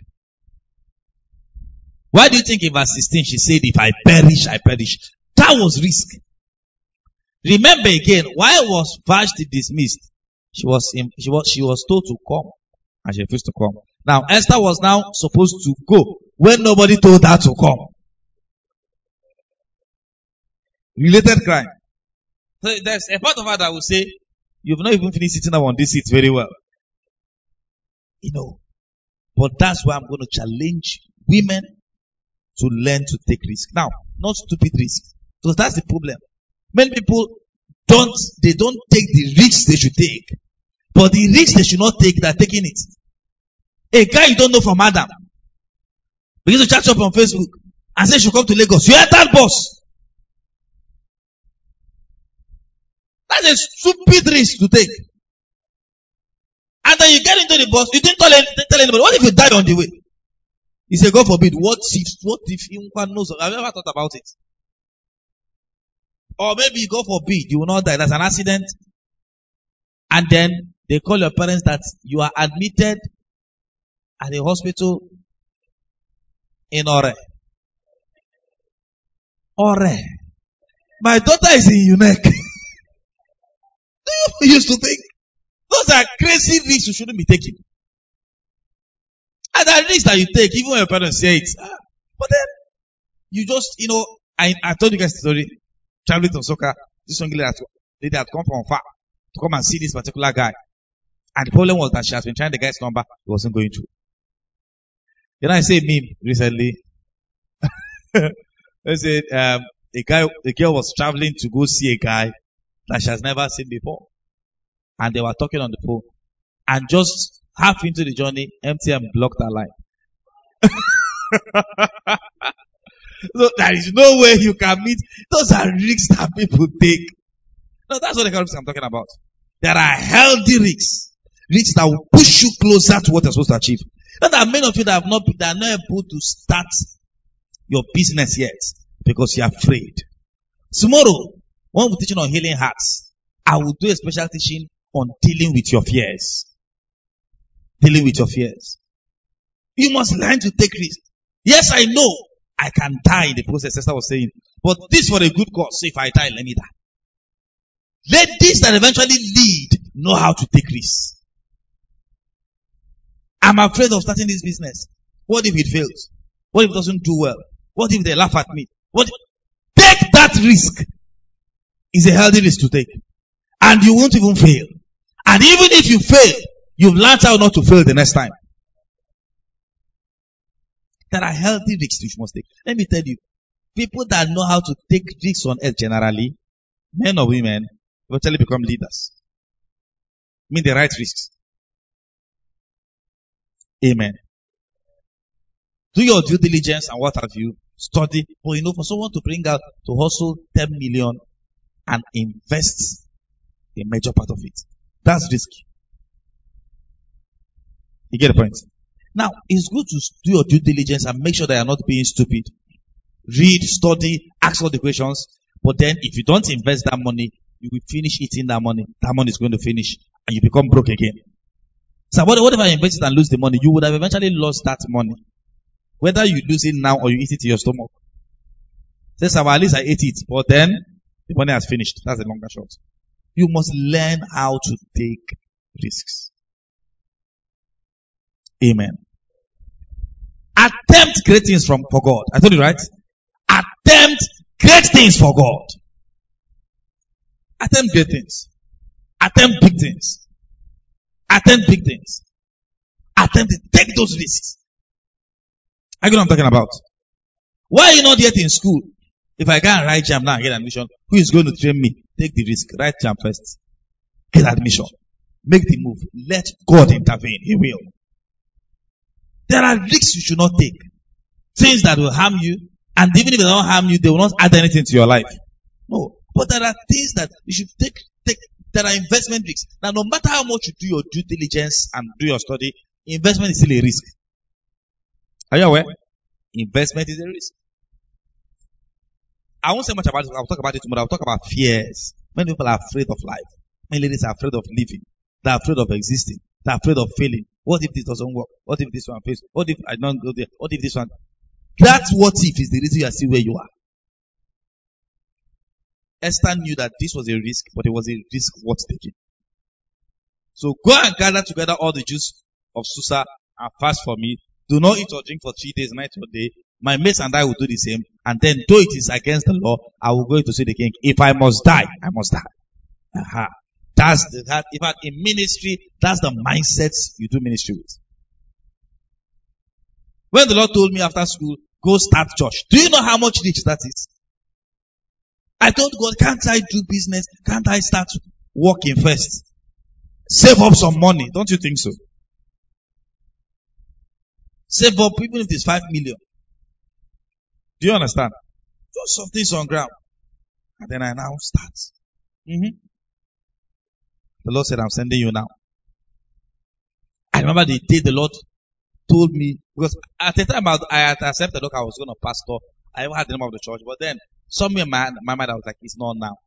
Why do you think in verse 16 she said, if I perish, I perish? That was risk. Remember again, why was Vashti dismissed? She was told to come, and she refused to come. Now, Esther was now supposed to go when nobody told her to come. Related crime. So there's a part of her that will say, you've not even finished sitting on this seat very well. But that's why I'm going to challenge women to learn to take risk. Now, not stupid risk. Because that's the problem. Many people don't take the risks they should take. But the risks they should not take, they're taking it. A guy you don't know from Adam begin to chat up on Facebook and say you should come to Lagos. You enter bus. That's a stupid risk to take. And then you get into the bus, you didn't tell anybody. What if you die on the way? He said, God forbid, what if anyone knows? Have you ever thought about it? Or maybe, God forbid, you will not die. There's an accident. And then they call your parents that you are admitted at a hospital in Ore. Ore. My daughter is in UNEC. Do you used to think? Those are crazy risks you shouldn't be taking. And the risks that you take, even when your parents say it. But then, you just, I told you guys the story. Traveling to Soka, this young lady had come from far to come and see this particular guy. And the problem was that she has been trying the guy's number, he wasn't going through. I say meme recently. They said, the girl was traveling to go see a guy that she has never seen before. And they were talking on the phone. And just half into the journey, MTN blocked her line. So there is no way you can meet. Those are risks that people take. No, that's what the kind of risks I'm talking about. There are healthy risks. Risks that will push you closer to what you're supposed to achieve. Not that many of you that are not able to start your business yet because you're afraid. Tomorrow, when we're teaching on healing hearts, I will do a special teaching on dealing with your fears. Dealing with your fears. You must learn to take risks. Yes, I know I can die in the process, Esther was saying. But this for a good cause. So if I die, let me die. Ladies that eventually lead know how to take risks. I'm afraid of starting this business. What if it fails? What if it doesn't do well? What if they laugh at me? Take that risk. It's a healthy risk to take. And you won't even fail. And even if you fail, you've learned how not to fail the next time. There are healthy risks you must take. Let me tell you, people that know how to take risks on earth generally, men or women, eventually become leaders. I mean the right risks. Amen. Do your due diligence and what have you. Study. But for someone to bring out, to hustle 10 million and invest a major part of it. That's risky. You get the point? Now, it's good to do your due diligence and make sure that you're not being stupid. Read, study, ask all the questions. But then, if you don't invest that money, you will finish eating that money. That money is going to finish. And you become broke again. So what if I invest it and lose the money? You would have eventually lost that money. Whether you lose it now or you eat it in your stomach. Say, at least I ate it. But then, the money has finished. That's the longer shot. You must learn how to take risks. Amen. Attempt great things for God. I told you, right? Attempt great things for God. Attempt great things. Attempt big things. Attempt big things. Attempt to take those risks. I know what I'm talking about. Why are you not yet in school? If I can't write JAMB now and get admission, who is going to train me? Take the risk. Write JAMB first. Get admission. Make the move. Let God intervene. He will. There are risks you should not take. Things that will harm you. And even if they don't harm you, they will not add anything to your life. No. But there are things that you should take. There are investment risks. Now, no matter how much you do your due diligence and do your study, investment is still a risk. Are you aware? Investment is a risk. I won't say much about it. I'll talk about it tomorrow. I'll talk about fears. Many people are afraid of life. Many ladies are afraid of living. They're afraid of existing. They're afraid of failing. What if this doesn't work? What if this one fails? What if I don't go there? What if this one? That what if is the reason you are still where you are. Esther knew that this was a risk, but it was a risk worth taking. So go and gather together all the Jews of Susa and fast for me. Do not eat or drink for 3 days, night or day. My mates and I will do the same. And then, though it is against the law, I will go to see the king. If I must die, I must die. Aha. In fact, in ministry, that's the mindset you do ministry with. When the Lord told me after school, go start church. Do you know how much rich that is? I told God, can't I do business? Can't I start working first? Save up some money. Don't you think so? Save up even if it's 5 million. Do you understand? Just some things on ground. And then I now start. The Lord said, I'm sending you now. I remember the day the Lord told me, because at the time I had accepted, look, I was going to pastor. I even had the name of the church, but then somewhere in my mind I was like, it's not now.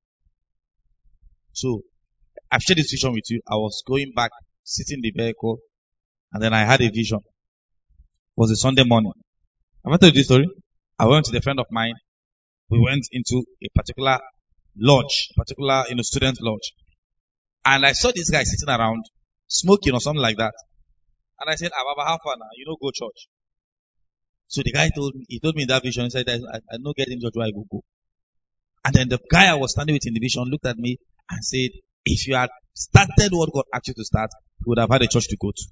So I've shared this vision with you. I was going back, sitting in the vehicle, and then I had a vision. It was a Sunday morning. Have I told you this story? I went to a friend of mine. We went into a particular lodge, student lodge. And I saw this guy sitting around, smoking or something like that. And I said, Ababa, how far now? You don't go church. So the guy told me in that vision, he said, I don't get in church where I go. And then the guy I was standing with in the vision looked at me and said, if you had started what God asked you to start, you would have had a church to go to.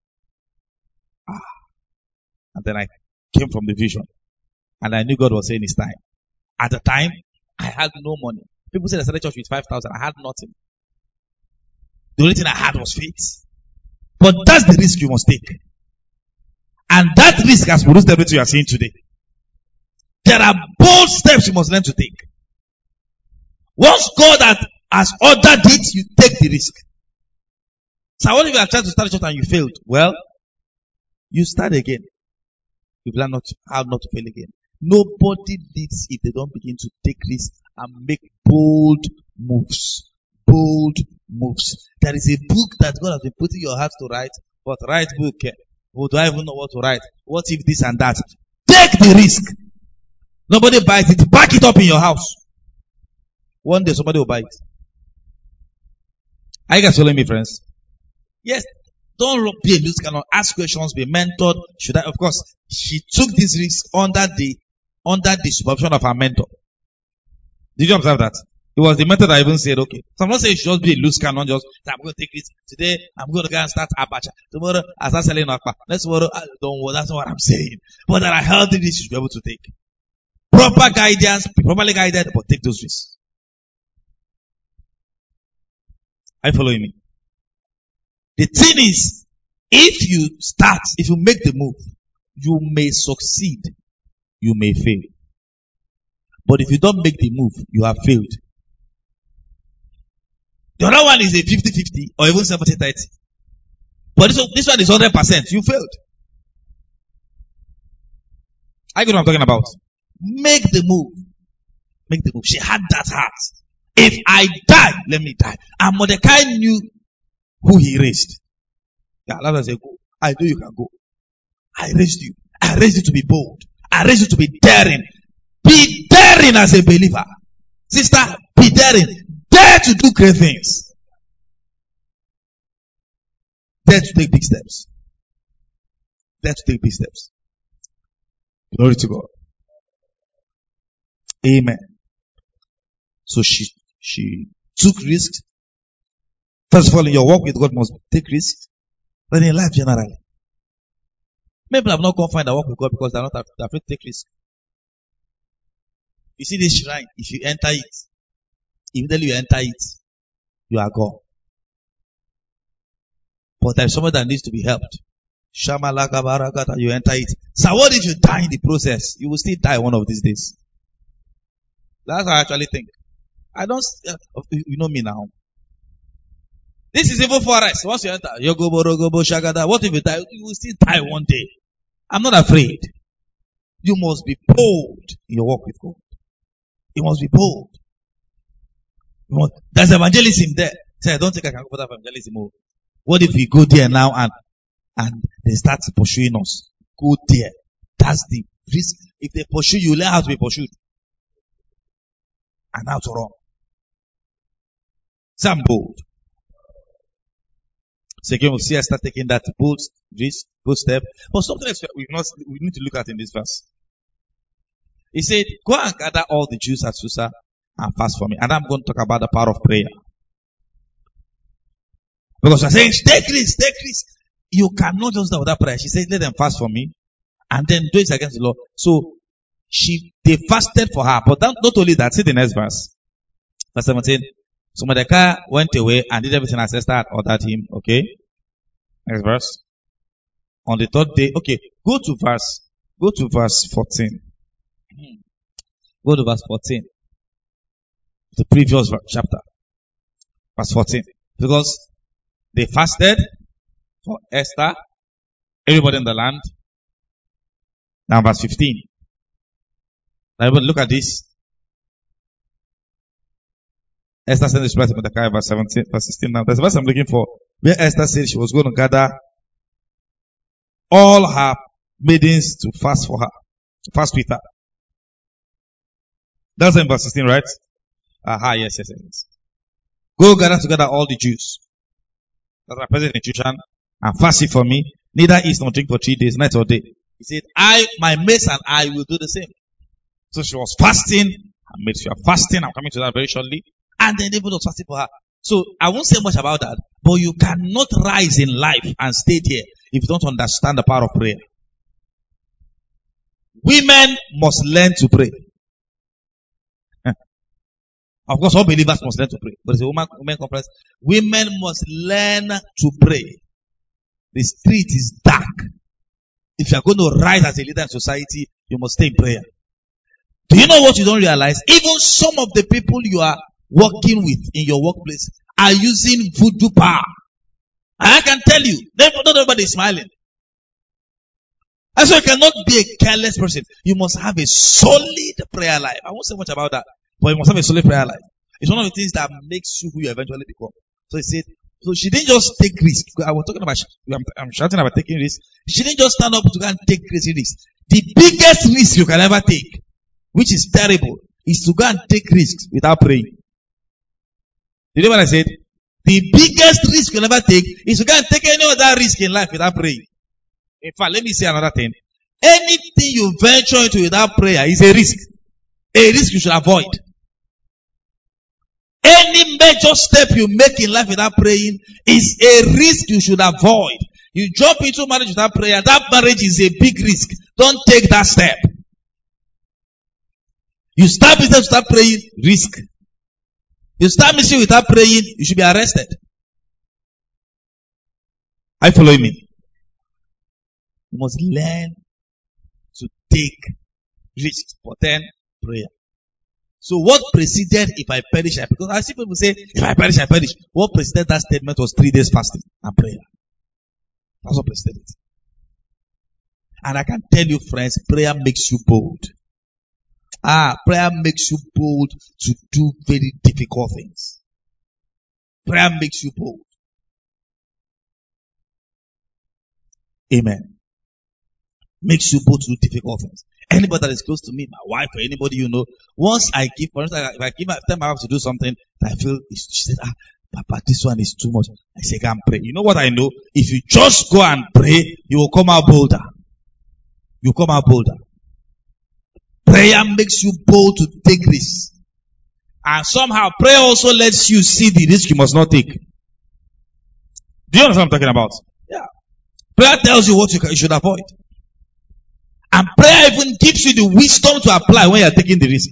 And then I came from the vision. And I knew God was saying it's time. At the time, I had no money. People said I started church with 5,000. I had nothing. The only thing I had was faith. But that's the risk you must take. And that risk has produced everything you are seeing today. There are bold steps you must learn to take. Once God has ordered it, you take the risk. So what if you have tried to start a church and you failed? Well, you start again. You learn how not to fail again. Nobody leads if they don't begin to take risks and make bold moves. Bold moves. There is a book that God has been putting your heart to write, but write book. Oh, do I even know what to write? What if this and that? Take the risk. Nobody buys it. Back it up in your house. One day somebody will buy it. Are you guys following me, friends? Yes. Don't be a loose cannon. Ask questions. Be mentored. Should I? Of course, she took this risk under the supervision of her mentor. Did you observe that? It was the mentor that even said, okay. So I'm not saying you should just be a loose cannon. Just, I'm going to take this. Today, I'm going to go and start abacha. Tomorrow, I start selling akpa. Next tomorrow, don't worry. That's not what I'm saying. But there are healthy risks you should be able to take. Proper guidance, be properly guided, but take those risks. Are you following me? The thing is, if you make the move, you may succeed, you may fail. But if you don't make the move, you have failed. The other one is a 50-50 or even 70-30. But this one is 100%. You failed. I get what I'm talking about. Make the move. Make the move. She had that heart. If I die, let me die. And Mordecai knew who he raised. Yeah, Allah said, go. I know you can go. I raised you. I raised you to be bold. I raised you to be daring. Be daring as a believer. Sister, be daring. Dare to do great things. Dare to take big steps. Dare to take big steps. Glory to God. Amen. So she took risks. First of all, in your walk with God must take risks. Then in life generally. Many people have not confined their walk with God because they are not afraid to take risks. You see this shrine, if you enter it, immediately you enter it, you are gone. But there is someone that needs to be helped. Shamalaka barakata, you enter it. So what if you die in the process? You will still die one of these days. That's how I actually think. You know me now. This is even for us. Once you enter, Yogobo, Rogobo, Shagada, what if you die? You will still die one day. I'm not afraid. You must be bold in your walk with God. You must be bold. There's evangelism there. Say, I don't think I can go for that evangelism. What if we go there now and they start pursuing us? Go there. That's the risk. If they pursue you, learn how to be pursued. And how to run. Say, I'm bold. So again, we'll see us start taking that bold risk, bold step. But something else we need to look at in this verse. He said, go and gather all the Jews at Susa and fast for me. And I'm going to talk about the power of prayer. Because I'm saying, take risk. You cannot just do without prayer. She said, let them fast for me. And then do it against the law. So, they fasted for her. But not only that, see the next verse. Verse 17. So Mordecai went away and did everything as Esther had ordered him. Okay? Next verse. On the third day, okay, go to verse 14. Go to verse 14. The previous chapter. Verse 14. Because they fasted for Esther, everybody in the land. Now verse 15. Now everybody look at this. Esther sent this to Mordecai, verse 17, verse 16. Now, there's a verse I'm looking for, where Esther said she was going to gather all her maidens to fast for her, to fast with her. That's in verse 16, right? Yes. Go gather together all the Jews that are present in Shushan and fast it for me, neither eat nor drink for 3 days, night or day. He said, my maids and I will do the same. So she was fasting, and made sure fasting. I'm coming to that very shortly. And then David was fasting for her. So I won't say much about that, but you cannot rise in life and stay there if you don't understand the power of prayer. Women must learn to pray. Of course, all believers must learn to pray. But it's a women conference. Women must learn to pray. The street is dark. If you are going to rise as a leader in society, you must stay in prayer. Do you know what you don't realize? Even some of the people you are working with in your workplace are using voodoo power. And I can tell you, not everybody is smiling. And so you cannot be a careless person. You must have a solid prayer life. I won't say much about that, but you must have a solid prayer life. It's one of the things that makes you who you eventually become. So he said, so she didn't just take risk. I was talking about, I'm shouting about taking risk. She didn't just stand up to go and take crazy risks. The biggest risk you can ever take, which is terrible, is to go and take risks without praying. You know what I said? The biggest risk you'll ever take is to go and take any other risk in life without praying. In fact, let me say another thing. Anything you venture into without prayer is a risk. A risk you should avoid. Any major step you make in life without praying is a risk you should avoid. You jump into marriage without prayer, that marriage is a big risk. Don't take that step. You start business without praying, risk. You start ministry without praying, you should be arrested. Are you following me? You must learn to take risks, but then prayer. So what preceded if I perish? Because I see people say, if I perish, I perish. What preceded that statement was 3 days fasting and prayer. That's what preceded it. And I can tell you, friends, prayer makes you bold. Prayer makes you bold to do very difficult things. Prayer makes you bold. Amen. Makes you bold to do difficult things. Anybody that is close to me, my wife or anybody you know, once I give, for instance, if I give my time I have to do something, I feel, she said, Papa, this one is too much. I say, go and pray. You know what I know? If you just go and pray, you will come out bolder. You come out bolder. Prayer makes you bold to take risks. And somehow prayer also lets you see the risk you must not take. Do you understand what I'm talking about? Yeah. Prayer tells you what you should avoid. And prayer even gives you the wisdom to apply when you are taking the risk.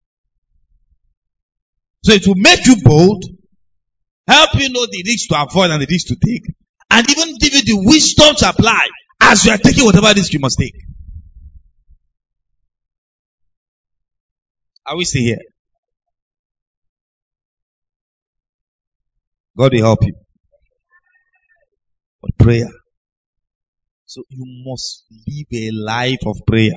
So it will make you bold, help you know the risks to avoid and the risks to take, and even give you the wisdom to apply as you are taking whatever risk you must take. Are we still here? God will help you. But prayer. So you must live a life of prayer.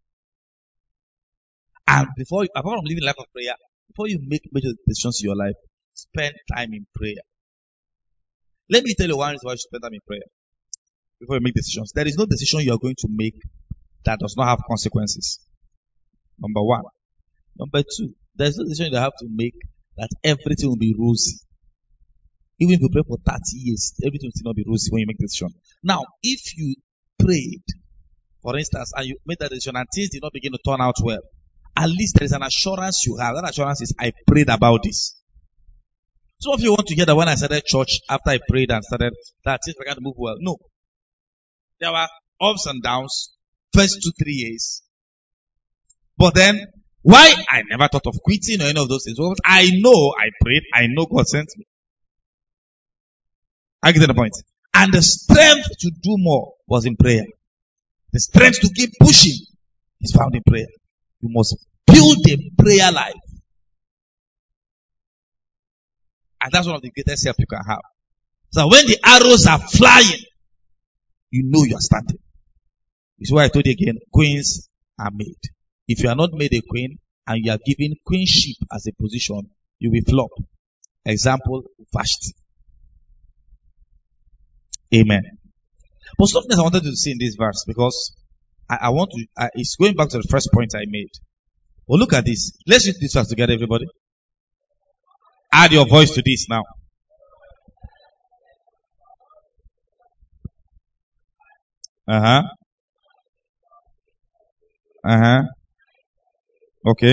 And apart from living a life of prayer, before you make major decisions in your life, spend time in prayer. Let me tell you one reason why you spend time in prayer. Before you make decisions. There is no decision you are going to make that does not have consequences. Number one. Number two, there is no decision you have to make that everything will be rosy. Even if you pray for 30 years, everything will still not be rosy when you make a decision. Now, if you prayed, for instance, and you made that decision and things did not begin to turn out well, at least there is an assurance you have. That assurance is, I prayed about this. Some of you want to hear that when I started church, after I prayed and started, that things began to move well. No. There were ups and downs, first 2-3 years. But then, why I never thought of quitting or any of those things? Because I know I prayed, I know God sent me. I get the point. And the strength to do more was in prayer. The strength to keep pushing is found in prayer. You must build a prayer life. And that's one of the greatest help you can have. So when the arrows are flying, you know you are standing. This is why I told you again, queens are made. If you are not made a queen and you are given queenship as a position, you will flop. Example, Vashti. Amen. But something I wanted to see in this verse, because it's going back to the first point I made. Well, look at this. Let's read this verse together, everybody. Add your voice to this now. Okay.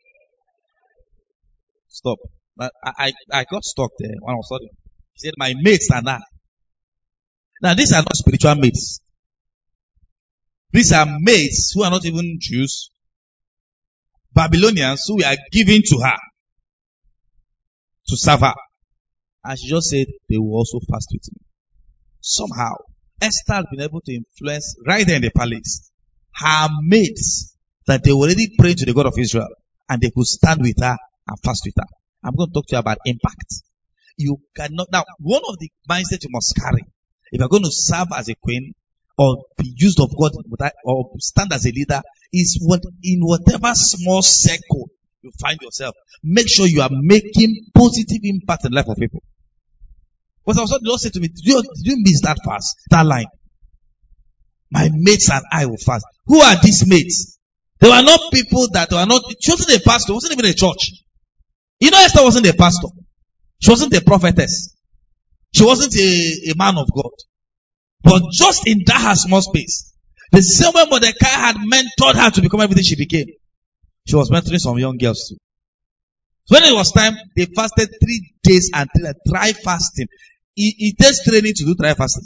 Stop. I got stuck there when I was studying. He said, my mates and I. Now, these are not spiritual mates. These are mates who are not even Jews. Babylonians who are given to her to serve her. And she just said, they will also fast with me. Somehow, Esther had been able to influence right there in the palace her mates that they were already praying to the God of Israel and they could stand with her and fast with her. I'm going to talk to you about impact. You cannot, now, one of the mindsets you must carry if you're going to serve as a queen or be used of God or stand as a leader is in whatever small circle you find yourself, make sure you are making positive impact in the life of people. But I was the Lord said to me, did you miss that fast? That line. My mates and I will fast. Who are these mates? They were not people that were not, she wasn't a pastor, wasn't even a church. You know, Esther wasn't a pastor. She wasn't a prophetess. She wasn't a man of God. But just in that her small space, the same way Mordecai had mentored her to become everything she became, she was mentoring some young girls too. So when it was time, they fasted 3 days and 3 nights, dry fasting. It takes training to do dry fasting.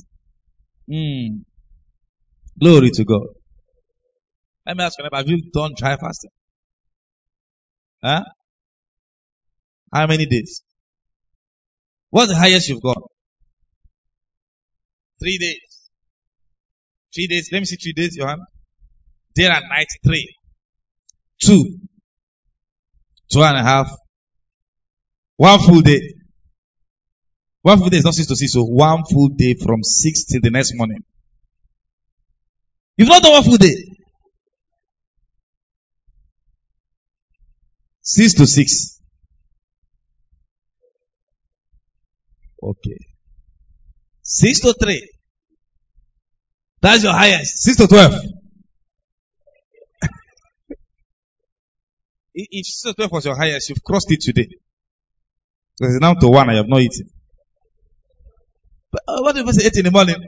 Glory to God. Let me ask you, have you done dry fasting? Huh? How many days? What's the highest you've gone? 3 days. 3 days. Let me see 3 days, Johan. Day and night, 3. 2. 2.5. 1 full day. 1 full day is not 6 to 6, so 1 full day from 6 till the next morning. You've not done 1 full day. 6 to 6. Okay. 6 to 3. That's your highest. 6 to 12. If 6 to 12 was your highest, you've crossed it today. So it's now to 1 I have not eaten. But what if I say 8 in the morning?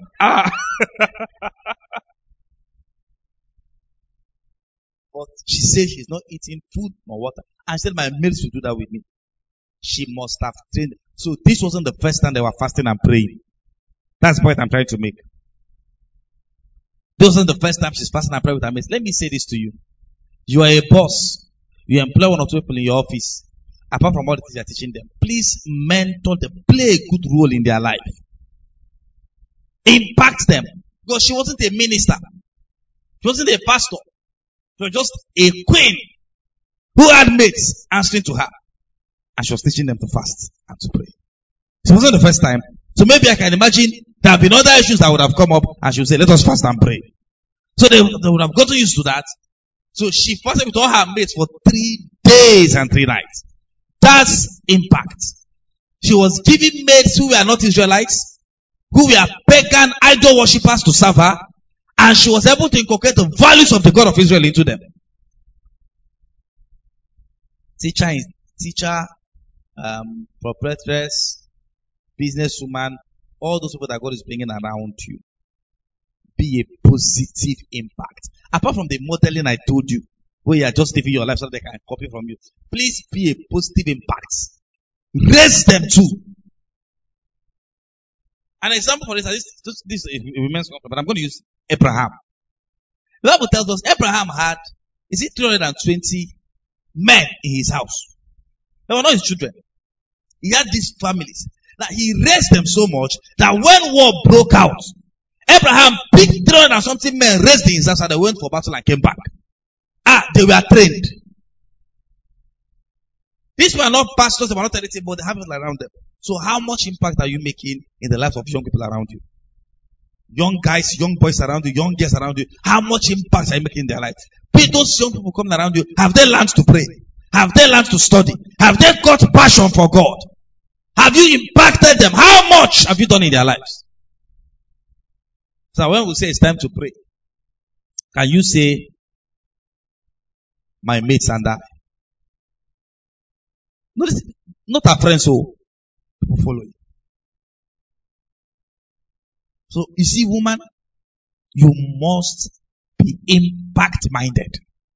But she said she's not eating food nor water. And she said my mates will do that with me. She must have trained. So this wasn't the first time they were fasting and praying. That's the point I'm trying to make. This wasn't the first time she's fasting and praying with her mates. Let me say this to you. You are a boss. You employ 1 or 2 people in your office. Apart from all the things you're teaching them, please mentor them. Play a good role in their life. Impact them. Because she wasn't a minister. She wasn't a pastor. She was just a queen who had mates answering to her. And she was teaching them to fast and to pray. So it wasn't the first time. So maybe I can imagine there have been other issues that would have come up and she would say, let us fast and pray. So they would have gotten used to that. So she fasted with all her mates for 3 days and 3 nights. That's impact. She was giving mates who were not Israelites, who were pagan idol worshippers to serve her, and she was able to inculcate the values of the God of Israel into them. Teacher, proprietress, businesswoman, all those people that God is bringing around you. Be a positive impact. Apart from the modeling I told you, where you are just living your life so they can copy from you. Please be a positive impact. Raise them too. An example for this is a women's company, but I'm going to use Abraham. The Bible tells us Abraham had, 320 men in his house. They were not his children. He had these families. Now he raised them so much that when war broke out, Abraham picked 300 and something men, raised the incense, and they went for battle and came back. They were trained. These were not pastors, they were not anything, but they have people around them. So how much impact are you making in the lives of young people around you? Young guys, young boys around you, young girls around you. How much impact are you making in their life? Those young people coming around you, have they learned to pray? Have they learned to study? Have they got passion for God? Have you impacted them? How much have you done in their lives? So when we say it's time to pray, can you say, my mates and I? Notice, not our friends, so people follow you. So you see, woman, you must be impact-minded.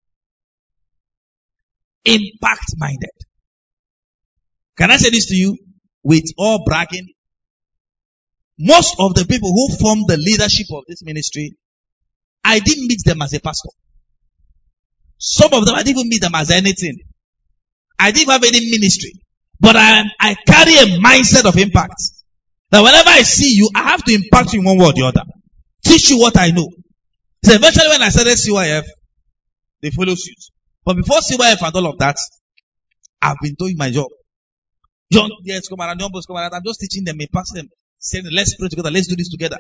Impact-minded. Can I say this to you with all bragging? Most of the people who formed the leadership of this ministry, I didn't meet them as a pastor. Some of them, I didn't even meet them as anything. I didn't have any ministry. But I carry a mindset of impact. That whenever I see you, I have to impact you in one way or the other. Teach you what I know. So eventually when I started CYF, they follow suit. But before CYF and all of that, I've been doing my job. Young girls come around, young boys come around. I'm just teaching them, impacting them, saying, let's pray together, let's do this together.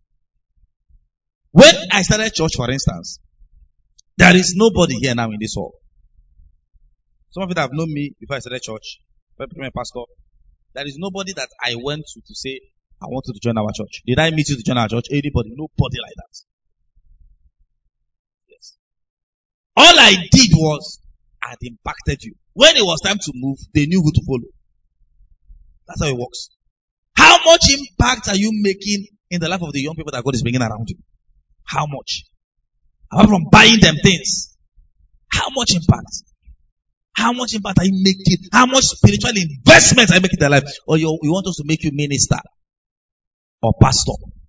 When I started church, for instance, there is nobody here now in this hall. Some of you that have known me before I started church, before I became a pastor, there is nobody that I went to say, I want you to join our church. Did I meet you to join our church? Anybody? Nobody like that. Yes. All I did was, I had impacted you. When it was time to move, they knew who to follow. That's how it works. How much impact are you making in the life of the young people that God is bringing around you? How much? Apart from buying them things, how much impact? How much impact are you making? How much spiritual investment are you making in their life? Or you want us to make you minister or pastor?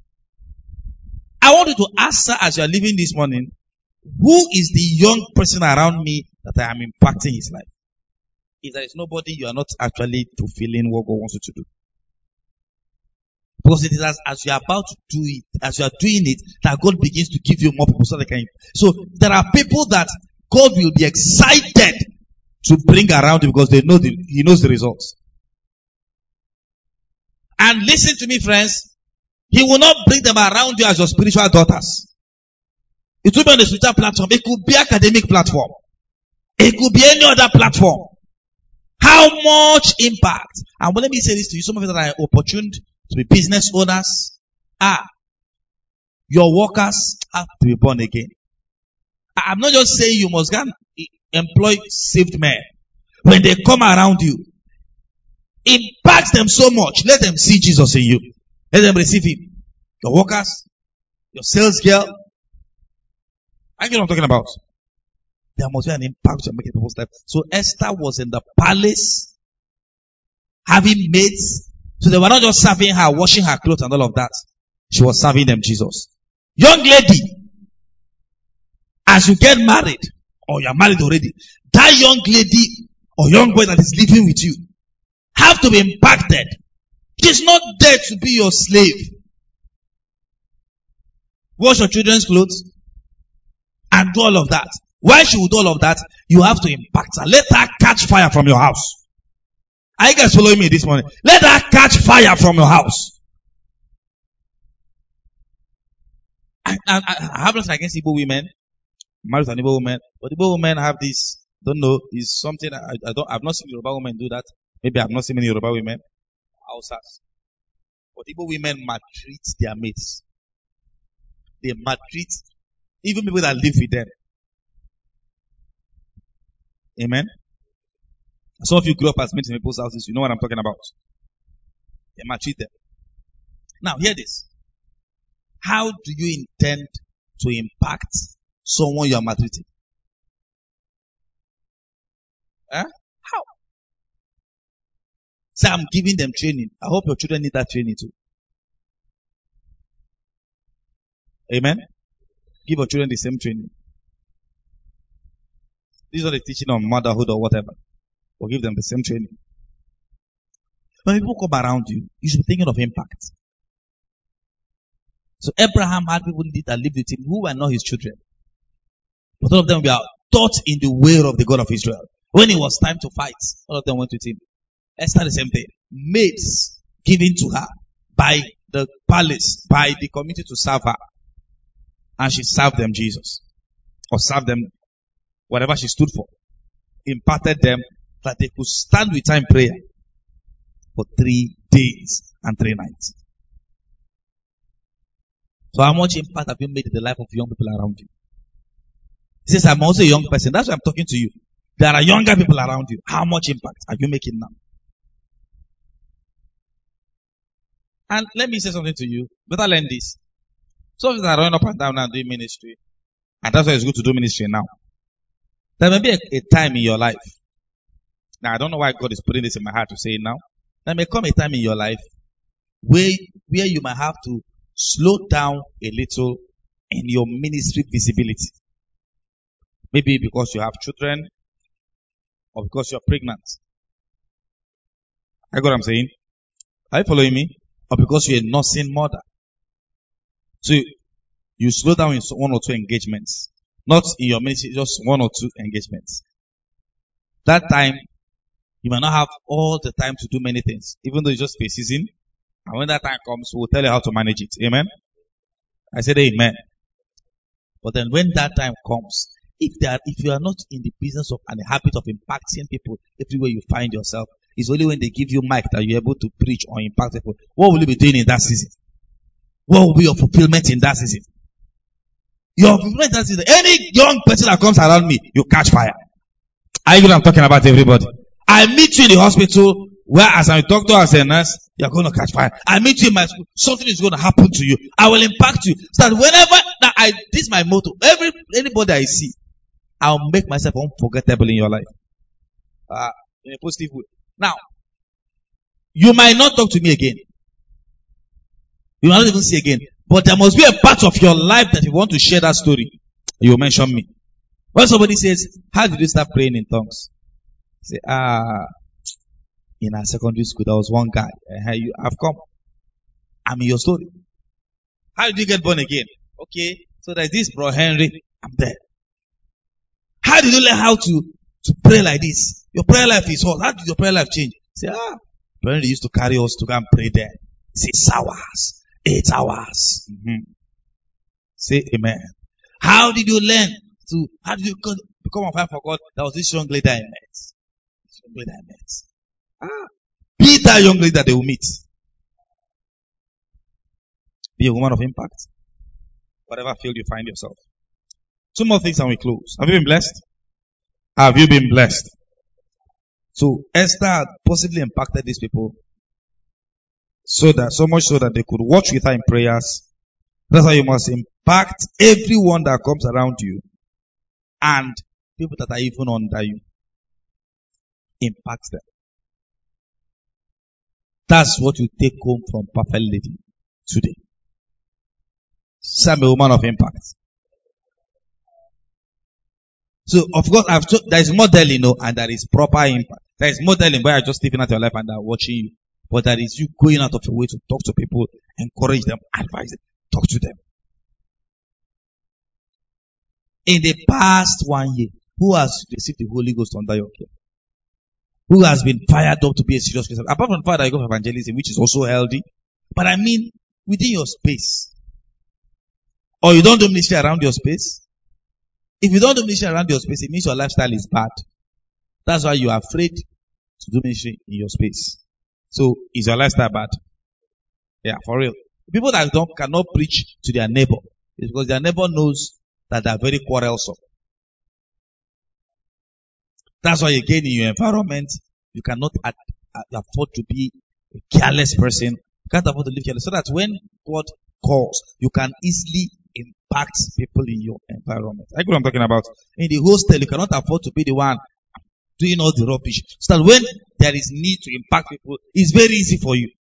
I want you to answer as you are leaving this morning, who is the young person around me that I am impacting his life? If there is nobody, you are not actually fulfilling what God wants you to do. Because it is as you are about to do it, as you are doing it, that God begins to give you more people so they can. So there are people that God will be excited to bring around you because they know He knows the results. And listen to me, friends. He will not bring them around you as your spiritual daughters. It will be on the spiritual platform. It could be academic platform. It could be any other platform. How much impact? And let me say this to you. Some of you that are opportune to be business owners, your workers have to be born again. I'm not just saying you must go and employ saved men. When they come around you, impact them so much. Let them see Jesus in you. Let them receive Him. Your workers, your sales girl. I know what I'm talking about. There must be an impact to make people's life. So Esther was in the palace, having maids. So they were not just serving her, washing her clothes and all of that. She was serving them Jesus. Young lady, as you get married, or you're married already, that young lady or young boy that is living with you have to be impacted. It is not there to be your slave. Wash your children's clothes and do all of that. Why she would do all of that? You have to impact her. Let her catch fire from your house. Are you guys following me this morning? Let her catch fire from your house. I have nothing against Igbo women. I'm married to an Igbo woman, but Igbo women have this. Don't know. Is something I've not seen Yoruba women do that. Maybe I've not seen many Yoruba women. Hausas. But Igbo women maltreat their mates. They maltreat even people that live with them. Amen. Some of you grew up as mates in people's houses. You know what I'm talking about. They maltreat them. Now, hear this. How do you intend to impact someone you are maltreating? How? Say, I'm giving them training. I hope your children need that training too. Amen. Give your children the same training. This is not a teaching on motherhood or whatever. Or give them the same training. When people come around you, you should be thinking of impact. So Abraham had people that lived with him who were not his children. But all of them were taught in the way of the God of Israel. When it was time to fight, all of them went with him. Esther, the same thing. Maids given to her by the palace, by the community to serve her. And she served them Jesus. Or served them whatever she stood for. Imparted them that they could stand with her in prayer for 3 days and 3 nights. So how much impact have you made in the life of young people around you? He says, I'm also a young person. That's why I'm talking to you. There are younger people around you. How much impact are you making now? And let me say something to you. Better learn this. Some of you are running up and down and doing ministry. And that's why it's good to do ministry now. There may be a time in your life. Now, I don't know why God is putting this in my heart to say it now. There may come a time in your life where you might have to slow down a little in your ministry visibility. Maybe because you have children or because you're pregnant. I got what I'm saying? Are you following me? Or because you're a nursing mother. So you slow down in 1 or 2 engagements. Not in your ministry, just 1 or 2 engagements. That time, you might not have all the time to do many things, even though it's just a season. And when that time comes, we'll tell you how to manage it. Amen? I said amen. But then when that time comes, if you are not in the business of and the habit of impacting people everywhere you find yourself, it's only when they give you mic that you're able to preach or impact people. What will you be doing in that season? What will be your fulfillment in that season? Your fulfillment in that season. Any young person that comes around me, you catch fire. I know what I'm talking about, everybody. I meet you in the hospital, where as a doctor, as a nurse, you're going to catch fire. I meet you in my school, something is going to happen to you. I will impact you. So that whenever, this is my motto. Anybody I see, I'll make myself unforgettable in your life. In a positive way. Now, you might not talk to me again. You might not even see again. But there must be a part of your life that if you want to share that story, you will mention me. When somebody says, how did you start praying in tongues? Say, in our secondary school, there was one guy. I've come. I'm in your story. How did you get born again? Okay, so there's this bro Henry. I'm there. How did you learn how to pray like this? Your prayer life is hot. How did your prayer life change? Say, bro Henry used to carry us to go and pray there. 6 hours, 8 hours. Mm-hmm. Say amen. How did you learn how did you become on fire for God? There was this young lady I met. Be that young lady that they will meet. Be a woman of impact. Whatever field you find yourself. 2 more things and we close. Have you been blessed? Have you been blessed? So Esther had possibly impacted these people so much so that they could watch with her in prayers. That's how you must impact everyone that comes around you and people that are even under you. Impact them. That's what you take home from Perfect Lady today. I'm a woman of impact. So, of course, there is modeling, and there is proper impact. There is modeling where you're just living out your life and they're watching you. But there is you going out of your way to talk to people, encourage them, advise them, talk to them. In the past 1 year, who has received the Holy Ghost under your care? Who has been fired up to be a serious Christian? Apart from the fact that you go for evangelism, which is also healthy. But I mean, within your space. Or you don't do ministry around your space. If you don't do ministry around your space, it means your lifestyle is bad. That's why you are afraid to do ministry in your space. So, is your lifestyle bad? Yeah, for real. People that cannot preach to their neighbor is because their neighbor knows that they are very quarrelsome. That's why again in your environment, you cannot afford to be a careless person. You can't afford to live careless. So that when God calls, you can easily impact people in your environment. I know what I'm talking about. In the hostel, you cannot afford to be the one doing all the rubbish. So that when there is need to impact people, it's very easy for you.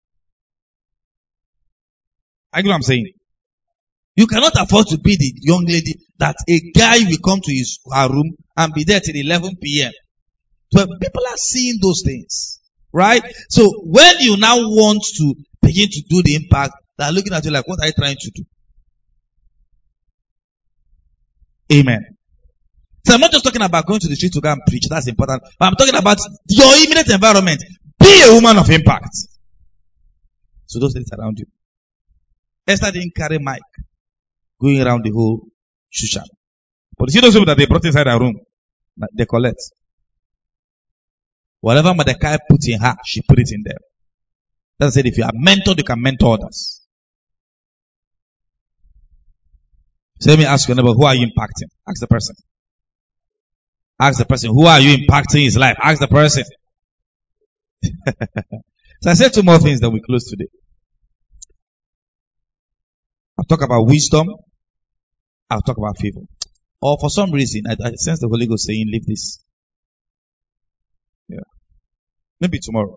I know what I'm saying. You cannot afford to be the young lady that a guy will come to her room and be there till 11 p.m. But people are seeing those things. Right? So when you now want to begin to do the impact, that are looking at you like, what are you trying to do? Amen. So I'm not just talking about going to the street to go and preach. That's important. But I'm talking about your immediate environment. Be a woman of impact. So those things around you. Esther didn't carry mic going around the whole Shushan. But you see those people that they brought inside her room, they collect. Whatever Mordecai put in her, she put it in them. That's said, if you are mentored, you can mentor others. So let me ask your neighbor, who are you impacting? Ask the person. Ask the person, who are you impacting his life? Ask the person. So I said two more things that we close today. I'll talk about wisdom. I'll talk about favor. Or for some reason, I sense the Holy Ghost saying, leave this. Yeah. Maybe tomorrow.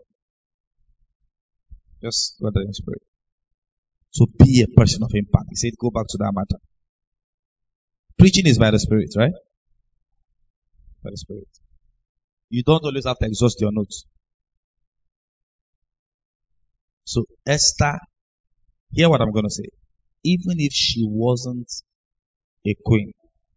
Just go there in spirit. So be a person of impact. He said, go back to that matter. Preaching is by the Spirit, right? By the Spirit. You don't always have to exhaust your notes. So Esther, hear what I'm going to say. Even if she wasn't a queen,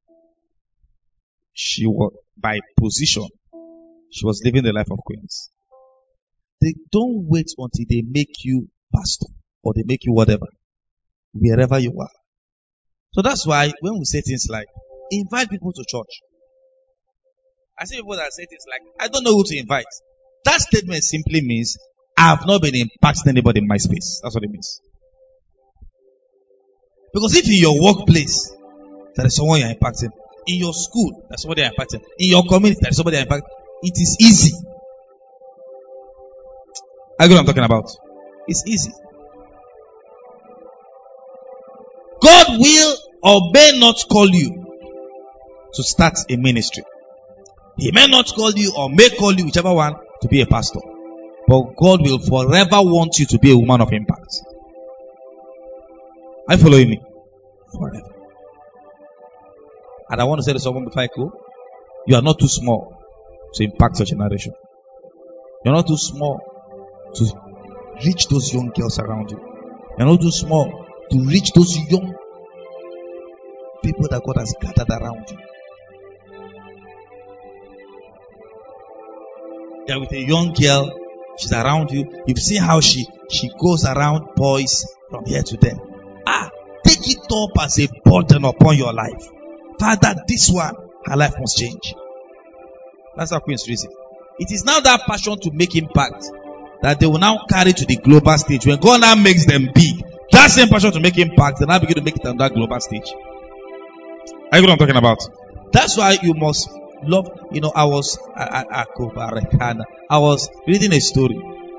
she was, by position, she was living the life of queens. They don't wait until they make you pastor or they make you whatever, wherever you are. So that's why when we say things like, invite people to church. I see people that say things like, I don't know who to invite. That statement simply means, I have not been impacting anybody in my space. That's what it means. Because if in your workplace, there is someone you're impacting. In your school, there's somebody you're impacting. In your community, there's somebody you're impacting. It is easy. I know what I'm talking about. It's easy. God will or may not call you to start a ministry. He may not call you or may call you, whichever one, to be a pastor. But God will forever want you to be a woman of impact. Are you following me? Forever. And I want to say to someone before I go, you are not too small to impact your generation. You're not too small to reach those young girls around you. You're not too small to reach those young people that God has gathered around you. You're with a young girl, she's around you. You've seen how she goes around boys from here to there. Take it up as a burden upon your life. Father, this one, her life must change. That's how Queen's reason. It is now that passion to make impact that they will now carry to the global stage. When God now makes them big, that same passion to make impact, they now begin to make it on that global stage. Are you know what I'm talking about? That's why you must love. You know, I was reading a story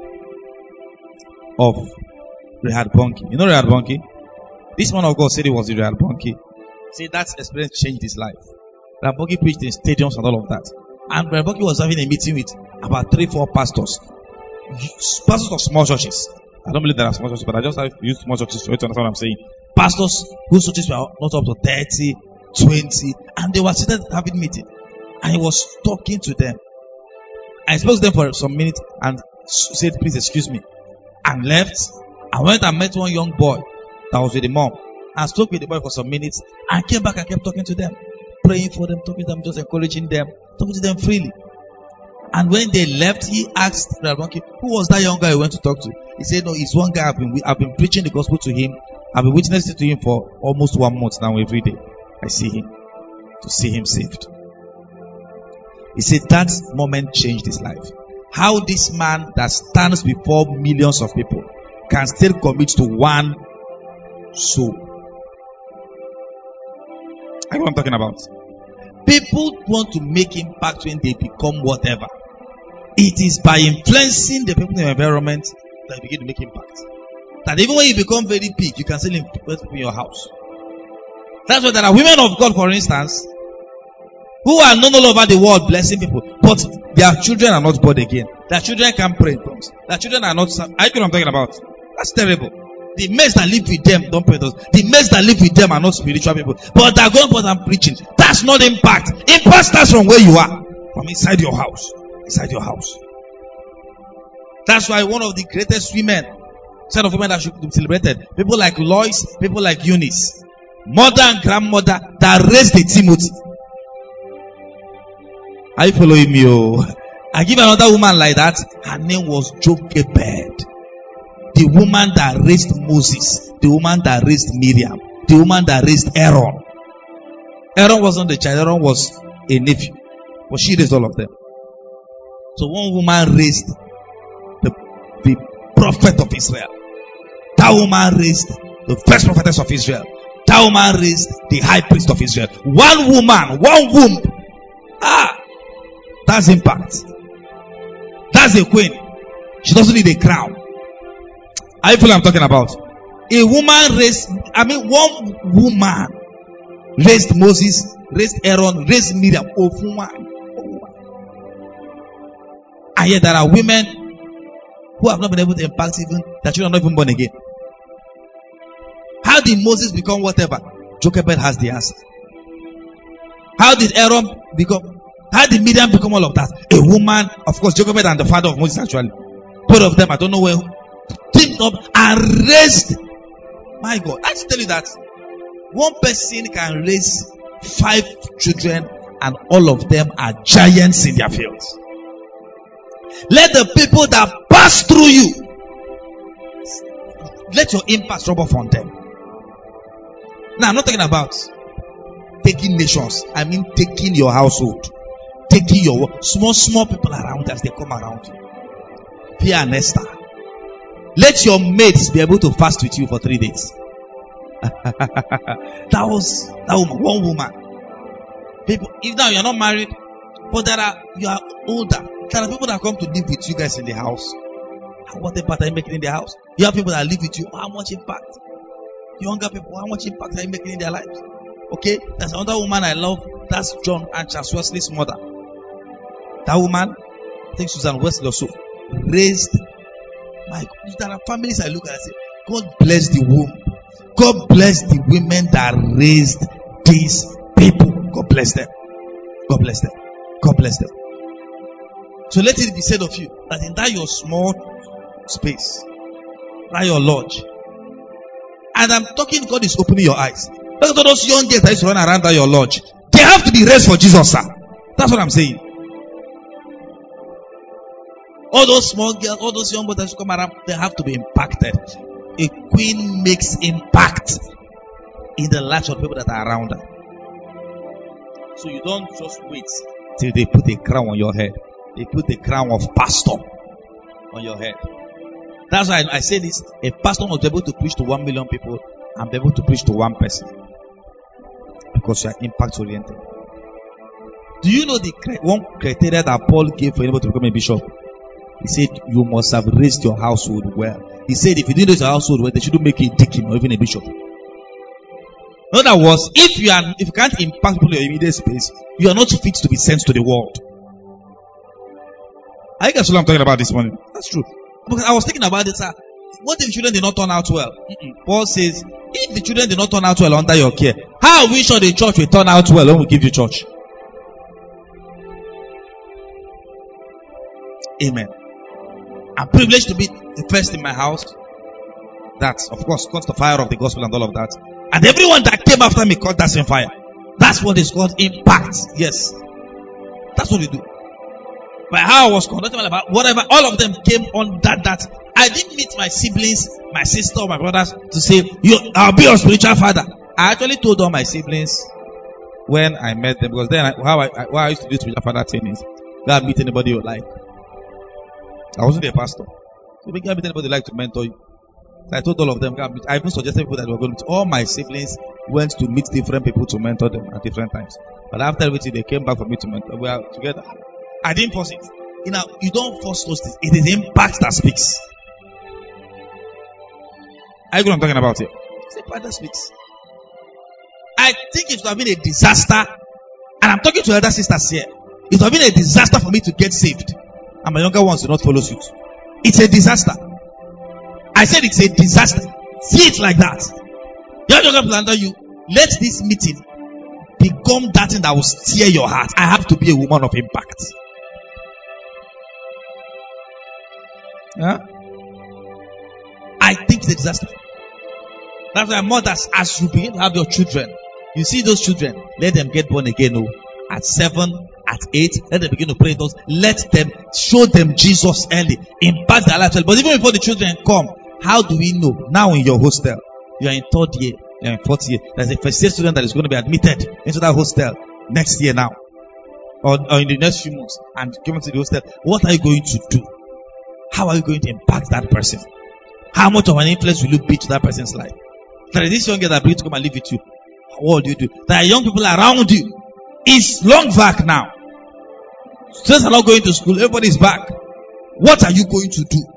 of Reinhard Bonnke. You know Reinhard Bonnke? This man of God said he was the Reinhard Bonnke. See, that experience changed his life. Reinhard Bonnke preached in stadiums and all of that. And Reinhard Bonnke was having a meeting with about 3-4 pastors. Pastors of small churches. I don't believe there are small churches, but I just have to use small churches to understand what I'm saying. Pastors whose churches were not up to 30, 20, and they were seated having meeting. And he was talking to them. I spoke to them for some minutes and said, please excuse me. And left. I went and met one young boy that was with the mom. And spoke with the boy for some minutes. And came back and kept talking to them. Praying for them, talking to them, just encouraging them. Talking to them freely. And when they left, he asked Rabbanki, who was that young guy you went to talk to? He said, no, it's one guy I've been preaching the gospel to him. I've been witnessing to him for almost 1 month now. Every day I see him, to see him saved. He said that moment changed his life. How this man that stands before millions of people can still commit to one soul. I know what I'm talking about. People want to make impact when they become whatever. It is by influencing the people in the environment that you begin to make impact. That even when you become very big, you can still influence people in your house. That's why there are women of God, for instance, who are known all over the world blessing people, but their children are not born again. Their children can't pray in tongues. Their children are not. I know what I'm talking about. That's terrible. The mates that live with them don't pray those. The mates that live with them are not spiritual people, but they're going forth and preaching. That's not impact. Impact starts from where you are, from inside your house. Inside your house. That's why one of the greatest women Set of women that should be celebrated. People like Lois, people like Eunice. Mother and grandmother that raised the Timothy. Are you following me? Oh, I give another woman like that. Her name was Jochebed. The woman that raised Moses. The woman that raised Miriam. The woman that raised Aaron. Aaron wasn't the child. Aaron was a nephew. But she raised all of them. So one woman raised the prophet of Israel. That woman raised the first prophetess of Israel. That woman raised the high priest of Israel. One woman, one womb. That's impact. That's a queen. She doesn't need a crown. Are you feeling I'm talking about? A woman raised, one woman raised Moses, raised Aaron, raised Miriam. And yet there are women who have not been able to impact even their children are not even born again. How did Moses become whatever? Jochebed has the answer. How did Aaron become? How did Miriam become all of that? A woman, of course, Jochebed and the father of Moses actually. Both of them, I don't know where, teamed up and raised. My God, I should tell you that one person can raise 5 children and all of them are giants in their fields. Let the people that pass through you, let your impact rub off on them. Now, I'm not talking about taking nations. I mean taking your household. Taking your small people around as they come around you. Pia and Esther. Let your mates be able to fast with you for 3 days. That was that woman, one woman. People, if now you're not married, but you are older. There are people that come to live with you guys in the house. What impact are you making in the house? You have people that live with you. How much impact? Younger people, how much impact are you making in their lives? Okay, there's another woman I love. That's John and Charles Wesley's mother. That woman, I think Susan Wesley also, raised. My God, there are families I look at and say, God bless the womb. God bless the women that raised these people. God bless them. God bless them. God bless them. So let it be said of you that in that your small space, that your lodge, and I'm talking, God is opening your eyes. Look at those young girls that used to run around that your lodge. They have to be raised for Jesus, sir. That's what I'm saying. All those small girls, all those young boys that come around, they have to be impacted. A queen makes impact in the lives of people that are around her. So you don't just wait till they put a crown on your head. They put the crown of pastor on your head. That's why I say this. A pastor must be able to preach to 1 million people and be able to preach to one person. Because you are impact oriented. Do you know the one criteria that Paul gave for anybody to become a bishop? He said, you must have raised your household well. He said, if you didn't raise your household well, they shouldn't make you a deacon or even a bishop. In other words, if you can't impact people in your immediate space, you are not fit to be sent to the world. I guess what I'm talking about this morning. That's true. Because I was thinking about it, sir. What if the children did not turn out well? Paul says, if the children did not turn out well under your care, how are we sure the church will turn out well when we give you church? Amen. I'm privileged to be the first in my house. That, of course, caught the fire of the gospel and all of that. And everyone that came after me caught that same fire. That's what is called impact. Yes. That's what we do. By how I was conducting about whatever, all of them came on that. I didn't meet my siblings, my sister, or my brothers to say, I'll be your spiritual father. I actually told all my siblings when I met them, because then what I used to do spiritual father thing is, go and meet anybody you like. I wasn't a pastor. So we can't meet anybody who like to mentor you. So I told all of them, I even suggested people that were going to meet. All my siblings went to meet different people to mentor them at different times. But after everything, they came back for me to mentor. We are together. I didn't force it. You don't force those things. It is impact that speaks. I know what I'm talking about here. It's impact that speaks. I think it would have been a disaster, and I'm talking to elder sisters here. It would have been a disaster for me to get saved, and my younger ones do not follow suit. It's a disaster. I said it's a disaster. See it like that. Your younger people under you, let this meeting become that thing that will steer your heart. I have to be a woman of impact. I think it's a disaster. That's why mothers, as you begin to have your children, you see those children, let them get born again. Oh, at 7, at 8, let them begin to pray those. Let them show them Jesus early, impact their life. But even before the children come, how do we know? Now in your hostel, you are in 3rd year, you are in 4th year. There's a first year student that is going to be admitted into that hostel next year now, or in the next few months, and given to the hostel. What are you going to do? How are you going to impact that person? How much of an influence will you be to that person's life? There is this young girl that brings to come and live with you. What do you do? There are young people around you. It's long back now. Students are not going to school. Everybody is back. What are you going to do?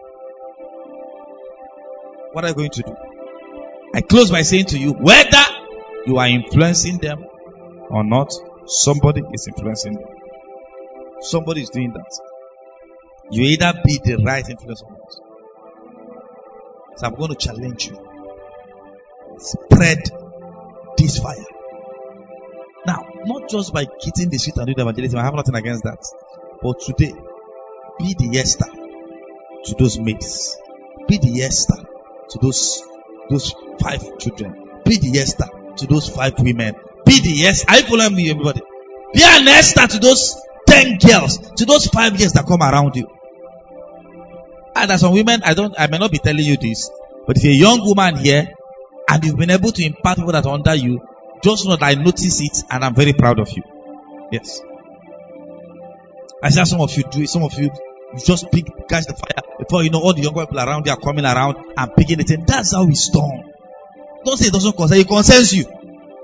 What are you going to do? I close by saying to you, whether you are influencing them or not, somebody is influencing them. Somebody is doing that. You either be the right influence or not. So I'm going to challenge you. Spread this fire. Now, not just by hitting the street and doing evangelism. I have nothing against that. But today, be the Esther to those maids. Be the Esther to those 5 children. Be the Esther to those 5 women. Be the Esther. Are you following me, everybody? Be an Esther to those 10 girls, to those 5 girls that come around you. And as some women, I may not be telling you this, but if you're a young woman here and you've been able to impact people that are under you, just know that I notice it and I'm very proud of you. Yes. I see how some of you do it. Some of you just catch the fire before you know all the young people around you are coming around and picking it in. That's how it's done. Don't say it doesn't concern you. It concerns you.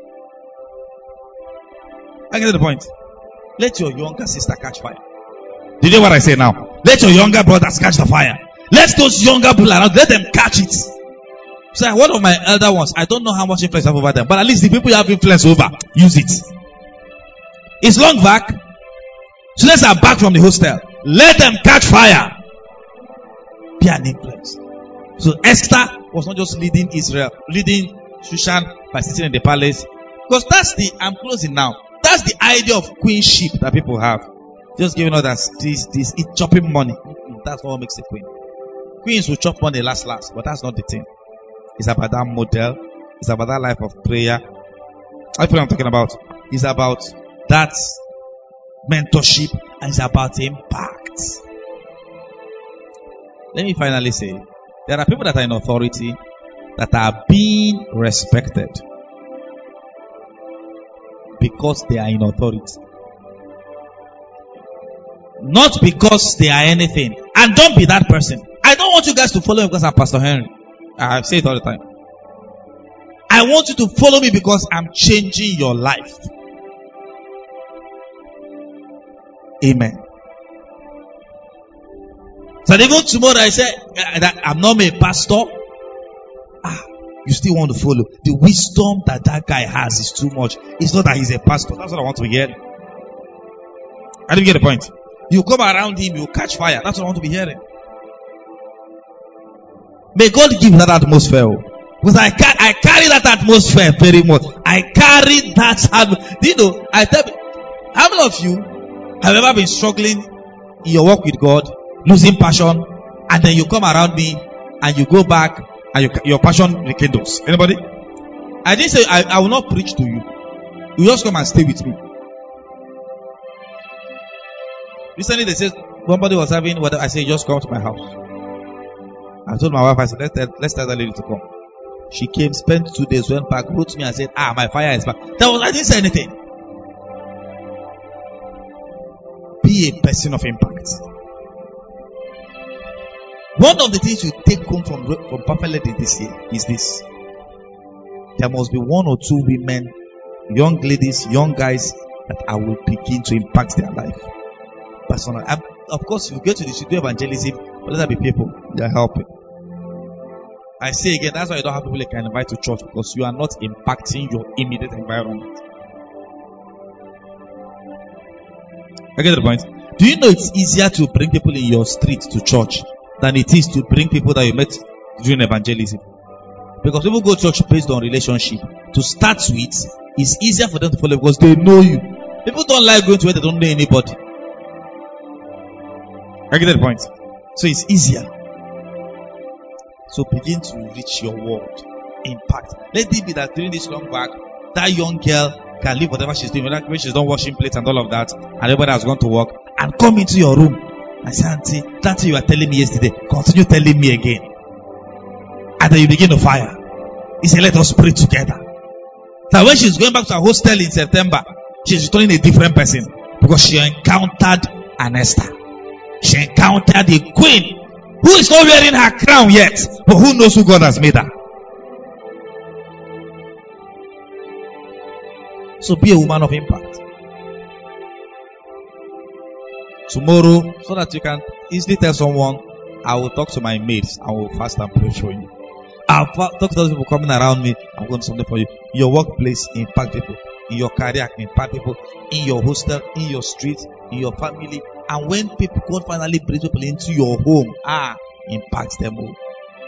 I get the point. Let your younger sister catch fire. Did you hear what I say now? Let your younger brothers catch the fire. Let those younger people around, let them catch it. So one of my elder ones, I don't know how much influence I have over them, but at least the people you have influence over, use it. It's long back. Students are back from the hostel. Let them catch fire. Be an influence. So Esther was not just leading Israel, leading Shushan by sitting in the palace. Because I'm closing now. That's the idea of queenship that people have. Just giving us this chopping money. That's what makes a queen. Queens will chop money last, but that's not the thing. It's about that model. It's about that life of prayer. That's what I'm talking about. It's about that mentorship, and it's about impact. Let me finally say, there are people that are in authority that are being respected because they are in authority. Not because they are anything. And don't be that person. I don't want you guys to follow me because I'm Pastor Henry. I say it all the time. I want you to follow me because I'm changing your life. Amen. So even tomorrow I say that I'm not a pastor. You still want to follow. The wisdom that guy has is too much. It's not that he's a pastor. That's what I want to hear. I didn't get the point. You come around him, you catch fire. That's what I want to be hearing. May God give that atmosphere. Because I carry that atmosphere very much. I carry that. You know, I tell you, how many of you have ever been struggling in your walk with God, losing passion, and then you come around me and you go back and your passion rekindles? Anybody? I didn't say I will not preach to you. You just come and stay with me. Recently they said somebody was having what I say, just come to my house. I told my wife, I said, let's tell that lady to come. She came, spent 2 days, went back, wrote to me and said, my fire is back. I didn't say anything. Be a person of impact. One of the things you take home from Perfect Lady this year is this. There must be 1 or 2 women, young ladies, young guys that I will begin to impact their life. Personal. Of course, if you get to the studio evangelism, but let there be people that are helping. I say again, that's why you don't have people you can invite to church, because you are not impacting your immediate environment. I get the point. Do you know it's easier to bring people in your street to church than it is to bring people that you met during evangelism? Because people go to church based on relationship. To start with, it's easier for them to follow because they know you. People don't like going to where they don't know anybody. I get the point. So it's easier. So begin to reach your world. Impact. Let it be that during this long back, that young girl can leave whatever she's doing, when she's done washing plates and all of that, and everybody has gone to work, and come into your room and say, Auntie, that's what you were telling me yesterday. Continue telling me again. And then you begin to fire. He said, let us pray together. Now when she's going back to her hostel in September, she's returning a different person, because she encountered an Esther. She encountered a queen who is not wearing her crown yet, but who knows who God has made her. So be a woman of impact. Tomorrow, so that you can easily tell someone, I will talk to my mates, I will fast and pray for you. I'll talk to those people coming around me, I'm going to do something for you. In your workplace, impact people. In your career, impact people. In your hostel, in your street, in your family. And when people, God finally brings people into your home, impact them all.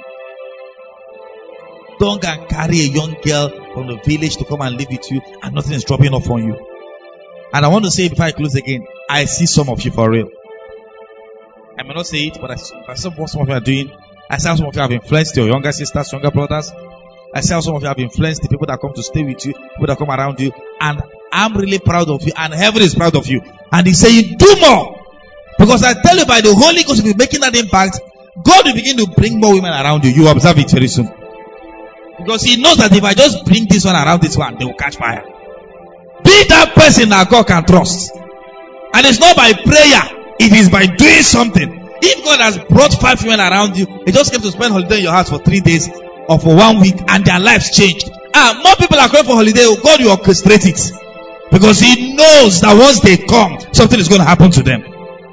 Don't go and carry a young girl from the village to come and live with you, and nothing is dropping off on you. And I want to say before I close again, I see some of you for real. I may not say it, but I see what some of you are doing. I see how some of you have influenced your younger sisters, younger brothers. I see how some of you have influenced the people that come to stay with you, people that come around you. And I'm really proud of you, and heaven is proud of you. And he's saying, do more. Because I tell you, by the Holy Ghost, if you're making that impact, God will begin to bring more women around you. You will observe it very soon. Because he knows that if I just bring this one around this one, they will catch fire. Be that person that God can trust. And it's not by prayer, it is by doing something. If God has brought 5 women around you, they just came to spend holiday in your house for 3 days or for 1 week, and their lives changed. More people are going for holiday. God will orchestrate it. Because he knows that once they come, something is going to happen to them.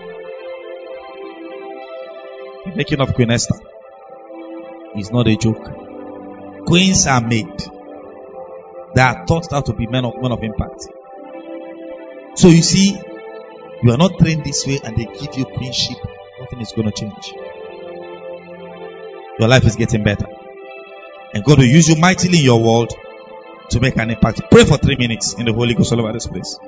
The making of Queen Esther is not a joke. Queens are made. They are taught how to be men of impact. So you see, you are not trained this way and they give you queenship, nothing is going to change. Your life is getting better. And God will use you mightily in your world to make an impact. Pray for 3 minutes in the Holy Ghost all over this place.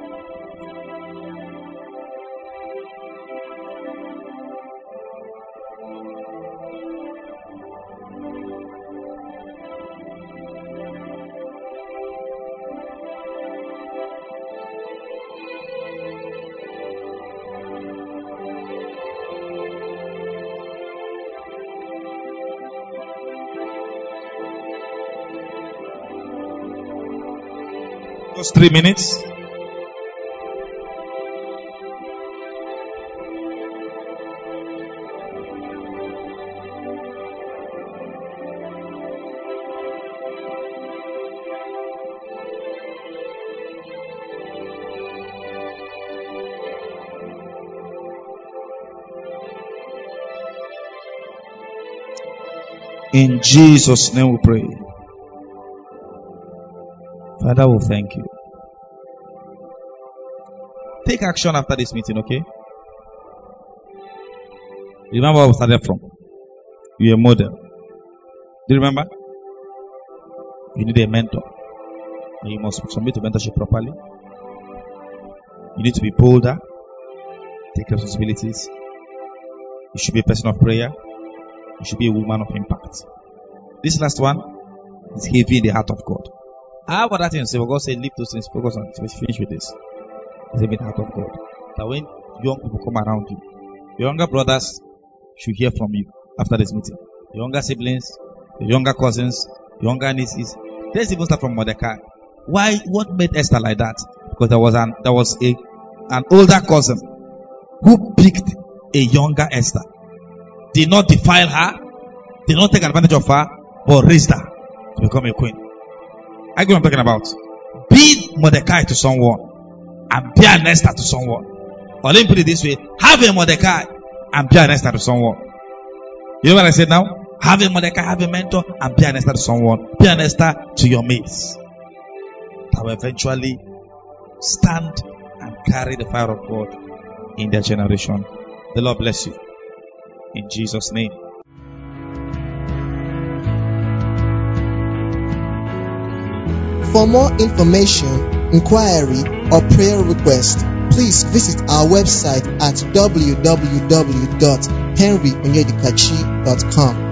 Just 3 minutes. In Jesus' name we pray. Father, we thank you. Take action after this meeting, okay? Remember where we started from. You're a model. Do you remember? You need a mentor. And you must submit to mentorship properly. You need to be bolder. Take responsibilities. You should be a person of prayer. You should be a woman of impact. This last one is heavy in the heart of God. How about that thing? So God said, leave those things, focus on it. Let's finish with this. It's a bit heart of God. That when young people come around you, your younger brothers should hear from you after this meeting. Your younger siblings, your younger cousins, your younger nieces. Let's even start from Mordecai. Why? What made Esther like that? Because there was an older cousin who picked a younger Esther. Did not defile her, did not take advantage of her, but raised her to become a queen. I know what I'm talking about. Be Mordecai to someone and be an Esther to someone. Or let me put it this way: have a Mordecai and be an Esther to someone. You know what I said now? Have a Mordecai, have a mentor, and be an Esther to someone. Be an Esther to your mates. That will eventually stand and carry the fire of God in their generation. The Lord bless you. In Jesus' name. For more information, inquiry, or prayer request, please visit our website at www.henryonyedikachi.com.